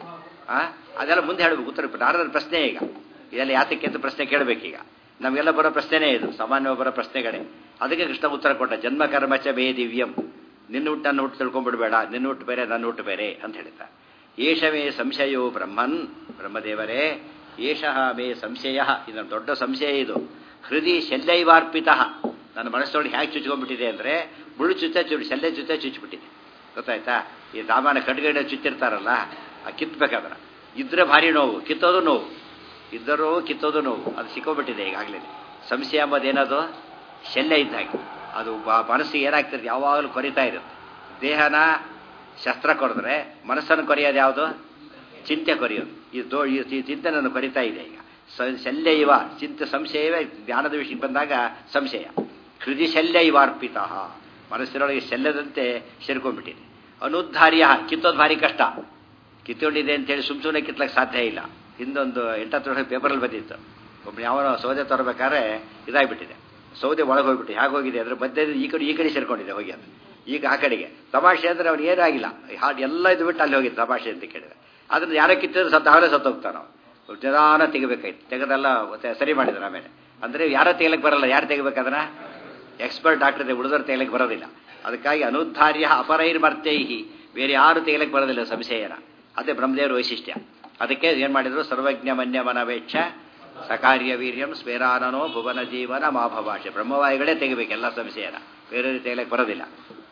ಆ ಅದೆಲ್ಲ ಮುಂದೆ ಹೇಳಬೇಕು ಉತ್ತರ. ನಾರದರ ಪ್ರಶ್ನೆ ಈಗ ಇದೆಲ್ಲ ಯಾತಕ್ಕೆ ಅಂತ ಪ್ರಶ್ನೆ ಕೇಳಬೇಕೀಗ, ನಮಗೆಲ್ಲ ಬರೋ ಪ್ರಶ್ನೆನೇ ಇದು, ಸಾಮಾನ್ಯವಾಗಿ ಬರೋ ಪ್ರಶ್ನೆಗಳೇ. ಅದಕ್ಕೆ ಕೃಷ್ಣ ಉತ್ತರ ಕೊಟ್ಟ, ಜನ್ಮ ಕರ್ಮಚ ಮೇ ದಿವ್ಯಂ, ನಿನ್ನ ಹುಟ್ಟು ನನ್ನ ಹುಟ್ಟು ತಿಳ್ಕೊಂಡ್ಬಿಡ್ಬೇಡ, ನಿನ್ನ ಹುಟ್ಟು ಬೇರೆ ನನ್ನ ಹುಟ್ಟು ಬೇರೆ ಅಂತ ಹೇಳ್ತಾ. ಏಷ ಮೇ ಸಂಶಯೋ ಬ್ರಹ್ಮನ್, ಬ್ರಹ್ಮದೇವರೇ, ಏಷಃ ಮೇ ಸಂಶಯ, ಇದೊಂದು ದೊಡ್ಡ ಸಂಶಯ ಇದು. ಹೃದಯ ಶಲ್ಯೈವಾರ್ಪಿತ, ನನ್ನ ಮನಸ್ಸೊಳಗೆ ಹೇಗೆ ಚುಚ್ಕೊಂಡ್ಬಿಟ್ಟಿದೆ ಅಂದರೆ, ಮುಳ್ಳು ಚುಚ್ಚ ಚುಚ್ಚಿ ಶಲ್ಯ ಚುಚ್ಚ ಚುಚ್ಚಿಬಿಟ್ಟಿದೆ, ಗೊತ್ತಾಯ್ತಾ. ಈ ಸಾಮಾನ್ಯ ಕಡ್ಗಡೆ ಚುಚ್ಚಿರ್ತಾರಲ್ಲ, ಆ ಕಿತ್ಬೇಕಾದ್ರೆ ಇದ್ರೆ ಭಾರಿ ನೋವು, ಕಿತ್ತೋದು ನೋವು, ಇದ್ದರೂ ಕಿತ್ತೋದು ನೋವು, ಅದು ಸಿಕ್ಕೋಬಿಟ್ಟಿದೆ ಈಗಾಗಲೇ. ಸಂಶಯ ಎಂಬುದೇನದು, ಶಲ್ಯ ಇದ್ದಾಗೆ, ಅದು ಮನಸ್ಸಿಗೆ ಏನಾಗ್ತಿರುತ್ತೆ, ಯಾವಾಗಲೂ ಕೊರಿತಾ ಇರುತ್ತೆ. ದೇಹನ ಶಸ್ತ್ರ ಕೊಡಿದ್ರೆ ಮನಸ್ಸನ್ನು ಕೊರೆಯೋದು ಯಾವುದು, ಚಿಂತೆ ಕೊರೆಯೋದು. ಈ ದೋ ಈ ಚಿಂತೆ ನನ್ನ ಕೊರಿತಾ ಇದೆ ಈಗ. ಶಲ್ಯ ಇವ ಚಿಂತೆ, ಸಂಶಯವೇ ಜ್ಞಾನದ ವಿಷಯಕ್ಕೆ ಬಂದಾಗ ಸಂಶಯ. ಹೃದಯ ಶಲ್ಯ ಇವಾರ್ಪಿತ, ಮನಸ್ಸಿನೊಳಗೆ ಶಲ್ಯದಂತೆ ಸೇರ್ಕೊಂಡ್ಬಿಟ್ಟಿದೆ. ಅನುದ್ಧಾರ್ಯ ಕಿತ್ತೋದು ಭಾರಿ ಕಷ್ಟ. ಕಿತ್ತೊಂಡಿದೆ ಅಂತೇಳಿ ಸುಮ್ ಸುಮ್ಮನೆ ಕಿತ್ಲಕ್ಕೆ ಸಾಧ್ಯ ಇಲ್ಲ. ಹಿಂದೊಂದು ಎಂಟತ್ತು ವರ್ಷ ಪೇಪರಲ್ಲಿ ಬಂದಿತ್ತು, ಒಬ್ಬ ಯಾವನೋ ಸೌದೆ ತರಬೇಕಾದ್ರೆ ಇದಾಗ್ಬಿಟ್ಟಿದೆ, ಸೌದೆ ಒಳಗೆ ಹೋಗ್ಬಿಟ್ಟು ಹೇಗೆ ಹೋಗಿದೆ ಅದ್ರ ಮಧ್ಯೆ ಈ ಕಡೆ ಈ ಕಡೆ ಸೇರ್ಕೊಂಡಿದೆ ಹೋಗಿ ಅದು. ಈಗ ಆ ಕಡೆಗೆ ತಮಾಷೆ ಅಂದರೆ ಅವ್ನು ಏನೂ ಆಗಿಲ್ಲ, ಹಾಡು ಎಲ್ಲ ಇದು ಬಿಟ್ಟು ಅಲ್ಲಿ ಹೋಗಿದ್ದು ತಮಾಷೆ ಅಂತ ಕೇಳಿದ್ರೆ. ಅದನ್ನು ಯಾರೋ ಕಿತ್ತಿದ್ರೆ ಸತ್ತು ಆಗಲೇ ಸತ್ತು ಹೋಗ್ತಾನೆ ನಾವು. ನಿಧಾನ ತೆಗಿಬೇಕಾಯ್ತು, ತೆಗೆದೆಲ್ಲ ಸರಿ ಮಾಡಿದ್ರು ಆಮೇಲೆ. ಅಂದರೆ ಯಾರೋ ತೆಗಿಲಕ್ಕೆ ಬರಲ್ಲ, ಯಾರು ತೆಗಿಬೇಕದನ್ನ ಎಕ್ಸ್ಪರ್ಟ್ ಡಾಕ್ಟರ್ ಇದೆ, ಉಳಿದವ್ರು ತೆಗಿಲಕ್ಕೆ ಬರೋದಿಲ್ಲ. ಅದಕ್ಕಾಗಿ ಅನುದ್ಧಾರ್ಯ ಅಪರೈರ್ ಮರ್ತೈಹಿ, ಬೇರೆ ಯಾರು ತೆಗಿಲಕ್ಕೆ ಬರೋದಿಲ್ಲ ಸಂಶಯನ. ಅದೇ ಬ್ರಹ್ಮದೇವರ ವೈಶಿಷ್ಟ್ಯ. ಅದಕ್ಕೆ ಏನು ಮಾಡಿದ್ರು, ಸರ್ವಜ್ಞ ಮನ್ಯ ಮನವೇಕ್ಷ ಸಕಾರ್ಯ ವೀರ್ಯಂ ಸ್ವೇರಾನನೋ ಭುವನ ಜೀವನ ಮಾಭಭಾಷೆ. ಬ್ರಹ್ಮವಾಯುಗಳೇ ತೆಗಿಬೇಕು ಎಲ್ಲ ಸಂಶಯನ, ಬೇರೆ ತೆಗಿಲಕ್ಕೆ ಬರೋದಿಲ್ಲ.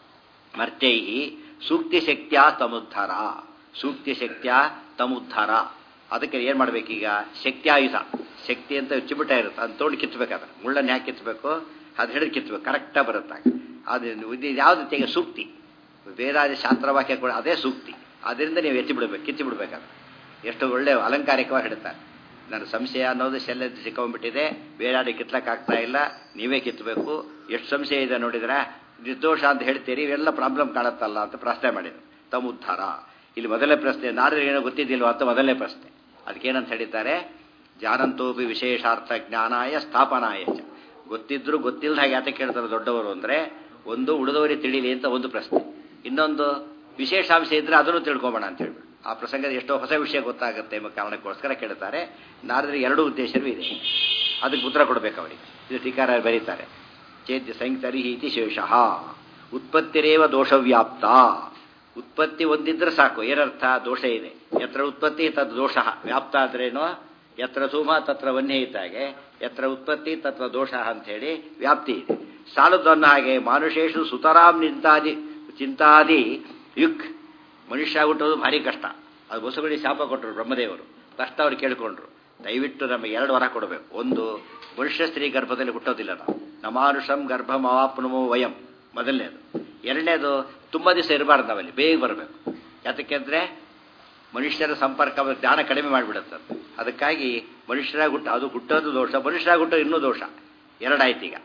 ಮರ್ತೈಹಿ ಸೂಕ್ತಿ ಶಕ್ತಿಯ ತಮುದ್ಧಾರ, ಸೂಕ್ತಿ ಶಕ್ತಿಯ ತಮುದ್ಧಾರ. ಅದಕ್ಕೆ ಏನು ಮಾಡಬೇಕೀಗ, ಶಕ್ತಿಯಾಯುಧ, ಶಕ್ತಿ ಅಂತ ಚಿಬಿಟ ಇರುತ್ತೆ, ಅದನ್ನ ತೊಗೊಂಡು ಕಿತ್ತಬೇಕಾದ್ರೆ ಮುಳ್ಳನ್ನು ಯಾಕೆ ಕಿತ್ತಬೇಕು, ಅದು ಹಿಡಿದು ಕಿತ್ತಬೇಕು, ಕರೆಕ್ಟಾಗಿ ಬರುತ್ತಾಗ. ಅದು ಇದು ಯಾವುದು ತೆಗೆ ಸೂಕ್ತಿ, ವೇದಾದಿ ಶಾಸ್ತ್ರವಾಕ್ಯ ಕೂಡ ಅದೇ ಸೂಕ್ತಿ. ಅದರಿಂದ ನೀವು ಎತ್ತಿ ಬಿಡಬೇಕು, ಕಿತ್ತಿ ಬಿಡಬೇಕಾದ್ರೆ. ಎಷ್ಟು ಒಳ್ಳೆ ಅಲಂಕಾರಿಕವಾಗಿ ಹಿಡುತ್ತಾರೆ. ನನ್ನ ಸಂಶಯ ಅನ್ನೋದು ಶೆಲ್ಲ ಸಿಕ್ಕೊಂಡ್ಬಿಟ್ಟಿದೆ, ಬೇರೆ ಕಿತ್ಲಕ್ಕಾಗ್ತಾ ಇಲ್ಲ, ನೀವೇ ಕಿತ್ತಬೇಕು. ಎಷ್ಟು ಸಂಶಯ ಇದೆ ನೋಡಿದ್ರೆ, ನಿರ್ದೋಷ ಅಂತ ಹೇಳ್ತೀರಿ, ಇವೆಲ್ಲ ಪ್ರಾಬ್ಲಮ್ ಕಾಣುತ್ತಲ್ಲ ಅಂತ ಪ್ರಶ್ನೆ ಮಾಡಿದ್ರು. ತಮುದ್ಧಾರ ಇಲ್ಲಿ ಮೊದಲನೇ ಪ್ರಶ್ನೆ, ನಾರರಿಗೆ ಏನೋ ಗೊತ್ತಿದ್ದಿಲ್ವ ಅಂತ ಮೊದಲನೇ ಪ್ರಶ್ನೆ. ಅದಕ್ಕೇನಂತ ಹೇಳಿದ್ದಾರೆ, ಜಾನಂತೋಪಿ ವಿಶೇಷಾರ್ಥ ಜ್ಞಾನಾಯ ಸ್ಥಾಪನಾಯ ಚ. ಗೊತ್ತಿದ್ರು ಗೊತ್ತಿಲ್ಲದ ಹಾಗೆ ಯಾತಕ್ಕೆ ಕೇಳ್ತಾರೆ ದೊಡ್ಡವರು ಅಂದರೆ, ಒಂದು ಉಳಿದವರಿಗೆ ತಿಳಿಲಿ ಅಂತ ಒಂದು ಪ್ರಶ್ನೆ, ಇನ್ನೊಂದು ವಿಶೇಷಾಂಶ ಇದ್ರೆ ಅದನ್ನು ತಿಳ್ಕೊಬೋಣ ಅಂತ ಹೇಳ್ಬಿಟ್ಟು ಆ ಪ್ರಸಂಗದ ಎಷ್ಟೋ ಹೊಸ ವಿಷಯ ಗೊತ್ತಾಗುತ್ತೆ ಎಂಬ ಕಾರಣಕ್ಕೋಸ್ಕರ ಕೇಳ್ತಾರೆ. ನಾರದರಿಗೆ ಎರಡು ಉದ್ದೇಶವೂ ಇದೆ, ಅದಕ್ಕೆ ಉತ್ತರ ಕೊಡಬೇಕು ಅವರಿಗೆ. ಇದು ಟೀಕಾರ ಬರೀತಾರೆ, ಚೇತ್ಯ ಸಂತರಿ ಇತಿ ಶೇಷಃ ಉತ್ಪತ್ತಿರೇವ ದೋಷವ್ಯಾಪ್ತ. ಉತ್ಪತ್ತಿ ಒಂದಿದ್ರೆ ಸಾಕು, ಏನರ್ಥ, ದೋಷ ಇದೆ. ಯತ್ರ ಉತ್ಪತ್ತಿ ತದ್ ದೋಷ ವ್ಯಾಪ್ತ ಆದ್ರೇನೋ, ಯತ್ರ ಧೂಮ ತತ್ರ ವನ್ಯ ಇದ್ದಾಗೆ, ಯತ್ರ ಉತ್ಪತ್ತಿ ತತ್ರ ದೋಷ ಅಂಥೇಳಿ ವ್ಯಾಪ್ತಿ ಇದೆ. ಸಾಲದನ್ನು ಹಾಗೆ ಮಾನುಷೇಷು ಸುತರಾಮ್ ನಿಂತಾದಿ ಚಿಂತಾದಿ ಯುಕ್. ಮನುಷ್ಯ ಹುಟ್ಟೋದು ಭಾರಿ ಕಷ್ಟ. ಅದು ಬಸವಳಿ ಶಾಪ ಕೊಟ್ಟರು ಬ್ರಹ್ಮದೇವರು. ಕಷ್ಟ ಅವ್ರು ಕೇಳಿಕೊಂಡ್ರು, ದಯವಿಟ್ಟು ನಮಗೆ ಎರಡು ವರ ಕೊಡಬೇಕು. ಒಂದು, ಮನುಷ್ಯ ಸ್ತ್ರೀ ಗರ್ಭದಲ್ಲಿ ಹುಟ್ಟೋದಿಲ್ಲ ನಾವು, ನಮಾನುಷಂ ಗರ್ಭಂ ಅವಾಪ್ನುಮೋ ವಯಂ, ಮೊದಲನೇದು. ಎರಡನೇದು, ತುಂಬ ದಿವಸ ಇರಬಾರ್ದು ನಾವಲ್ಲಿ, ಬೇಗ ಬರಬೇಕು. ಯಾತಕ್ಕೆಂದರೆ ಮನುಷ್ಯರ ಸಂಪರ್ಕ ಜ್ಞಾನ ಕಡಿಮೆ ಮಾಡಿಬಿಡುತ್ತೆ. ಅದಕ್ಕಾಗಿ ಮನುಷ್ಯರಾಗಿ ಹುಟ್ಟ ಅದು ಹುಟ್ಟೋದು ದೋಷ, ಮನುಷ್ಯರಾಗಿ ಹುಟ್ಟೋದು ಇನ್ನೂ ದೋಷ. ಎರಡಾಯ್ತು. ಈಗ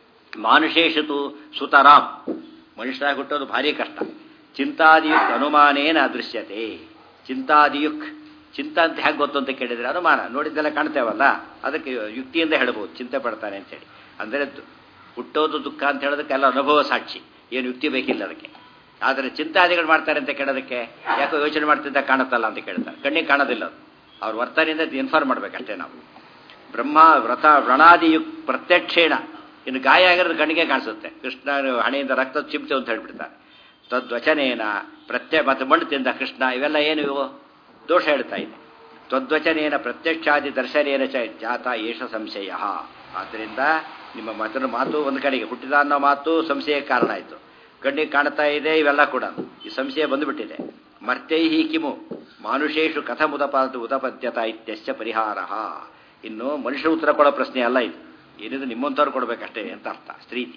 ಮಾನುಷೇಷತು ಸುತರಾಮ್, ಮನುಷ್ಯರಾಗಿ ಹುಟ್ಟೋದು ಭಾರಿ ಕಷ್ಟ. ಚಿಂತಾದಿಯುಕ್ ಅನುಮಾನೇನ ಅದೃಶ್ಯತೆ. ಚಿಂತಾದಿಯುಕ್, ಚಿಂತಾ ಅಂತ ಹೇಗೆ ಗೊತ್ತು ಅಂತ ಕೇಳಿದರೆ ಅನುಮಾನ, ನೋಡಿದ್ದೆಲ್ಲ ಕಾಣ್ತೇವಲ್ಲ, ಅದಕ್ಕೆ ಯುಕ್ತಿಯಿಂದ ಹೇಳ್ಬೋದು ಚಿಂತೆ ಪಡ್ತಾನೆ ಅಂತೇಳಿ. ಅಂದರೆ ಹುಟ್ಟೋದು ದುಃಖ ಅಂತ ಹೇಳೋದಕ್ಕೆ ಎಲ್ಲ ಅನುಭವ ಸಾಕ್ಷಿ, ಏನು ಯುಕ್ತಿ ಬೇಕಿಲ್ಲ ಅದಕ್ಕೆ. ಆದರೆ ಚಿಂತಾದಿಗಳು ಮಾಡ್ತಾರೆ ಅಂತ ಕೇಳೋದಕ್ಕೆ ಯಾಕೋ ಯೋಚನೆ ಮಾಡ್ತಿದ್ದ ಕಾಣುತ್ತಲ್ಲ ಅಂತ ಕೇಳ್ತಾರೆ, ಕಣ್ಣಿಗೆ ಕಾಣೋದಿಲ್ಲ ಅದು. ಅವ್ರ ವರ್ತನೆಯಿಂದ ಇನ್ಫಾರ್ಮ್ ಮಾಡ್ಬೇಕಷ್ಟೇ ನಾವು. ಬ್ರಹ್ಮ ವ್ರತ ವ್ರಣಾದಿಯುಕ್ ಪ್ರತ್ಯಕ್ಷೇಣ, ಇನ್ನು ಗಾಯ ಆಗಿರೋದು ಕಣ್ಣಿಗೆ ಕಾಣಿಸುತ್ತೆ. ಕೃಷ್ಣ ಹಣೆಯಿಂದ ರಕ್ತ ಚಿಮ್ತೆ ಅಂತ ಹೇಳ್ಬಿಡ್ತಾರೆ. ತದ್ವಚನೇನ ಪ್ರತ್ಯ ಮತ್ತು ಮಣ್ಣು ತಿಂದ ಕೃಷ್ಣ, ಇವೆಲ್ಲ ಏನು ಇವು ದೋಷ ಹೇಳ್ತಾ ಇದೆ. ತದ್ವಚನೇನ ಪ್ರತ್ಯಕ್ಷಾದಿ ದರ್ಶನೇನ ಚ ಜಾತ ಏಷ ಸಂಶಯ. ಆದ್ದರಿಂದ ನಿಮ್ಮ ಮತನ ಮಾತು ಒಂದು ಕಡೆಗೆ, ಹುಟ್ಟಿದ ಅನ್ನೋ ಮಾತು ಸಂಶಯಕ್ಕೆ ಕಾರಣ ಆಯಿತು. ಕಣ್ಣಿಗೆ ಕಾಣ್ತಾ ಇದೆ, ಇವೆಲ್ಲ ಕೂಡ ಈ ಸಂಶಯ ಬಂದುಬಿಟ್ಟಿದೆ. ಮರ್ತೈಹಿ ಕಿಮು ಮಾನುಷೇಷು ಕಥಂ ಉದಪಾದ ಉದಪದ್ಯತ ಇತ್ಯಶ್ಚ ಪರಿಹಾರ. ಇನ್ನು ಮನುಷ್ಯ ಉತ್ತರ ಕೊಡೋ ಪ್ರಶ್ನೆ ಅಲ್ಲ ಇದು, ಏನಿದು ನಿಮ್ಮಂಥವ್ರು ಕೊಡಬೇಕಷ್ಟೇ ಅಂತ ಅರ್ಥ. ಸ್ತ್ರೀತಿ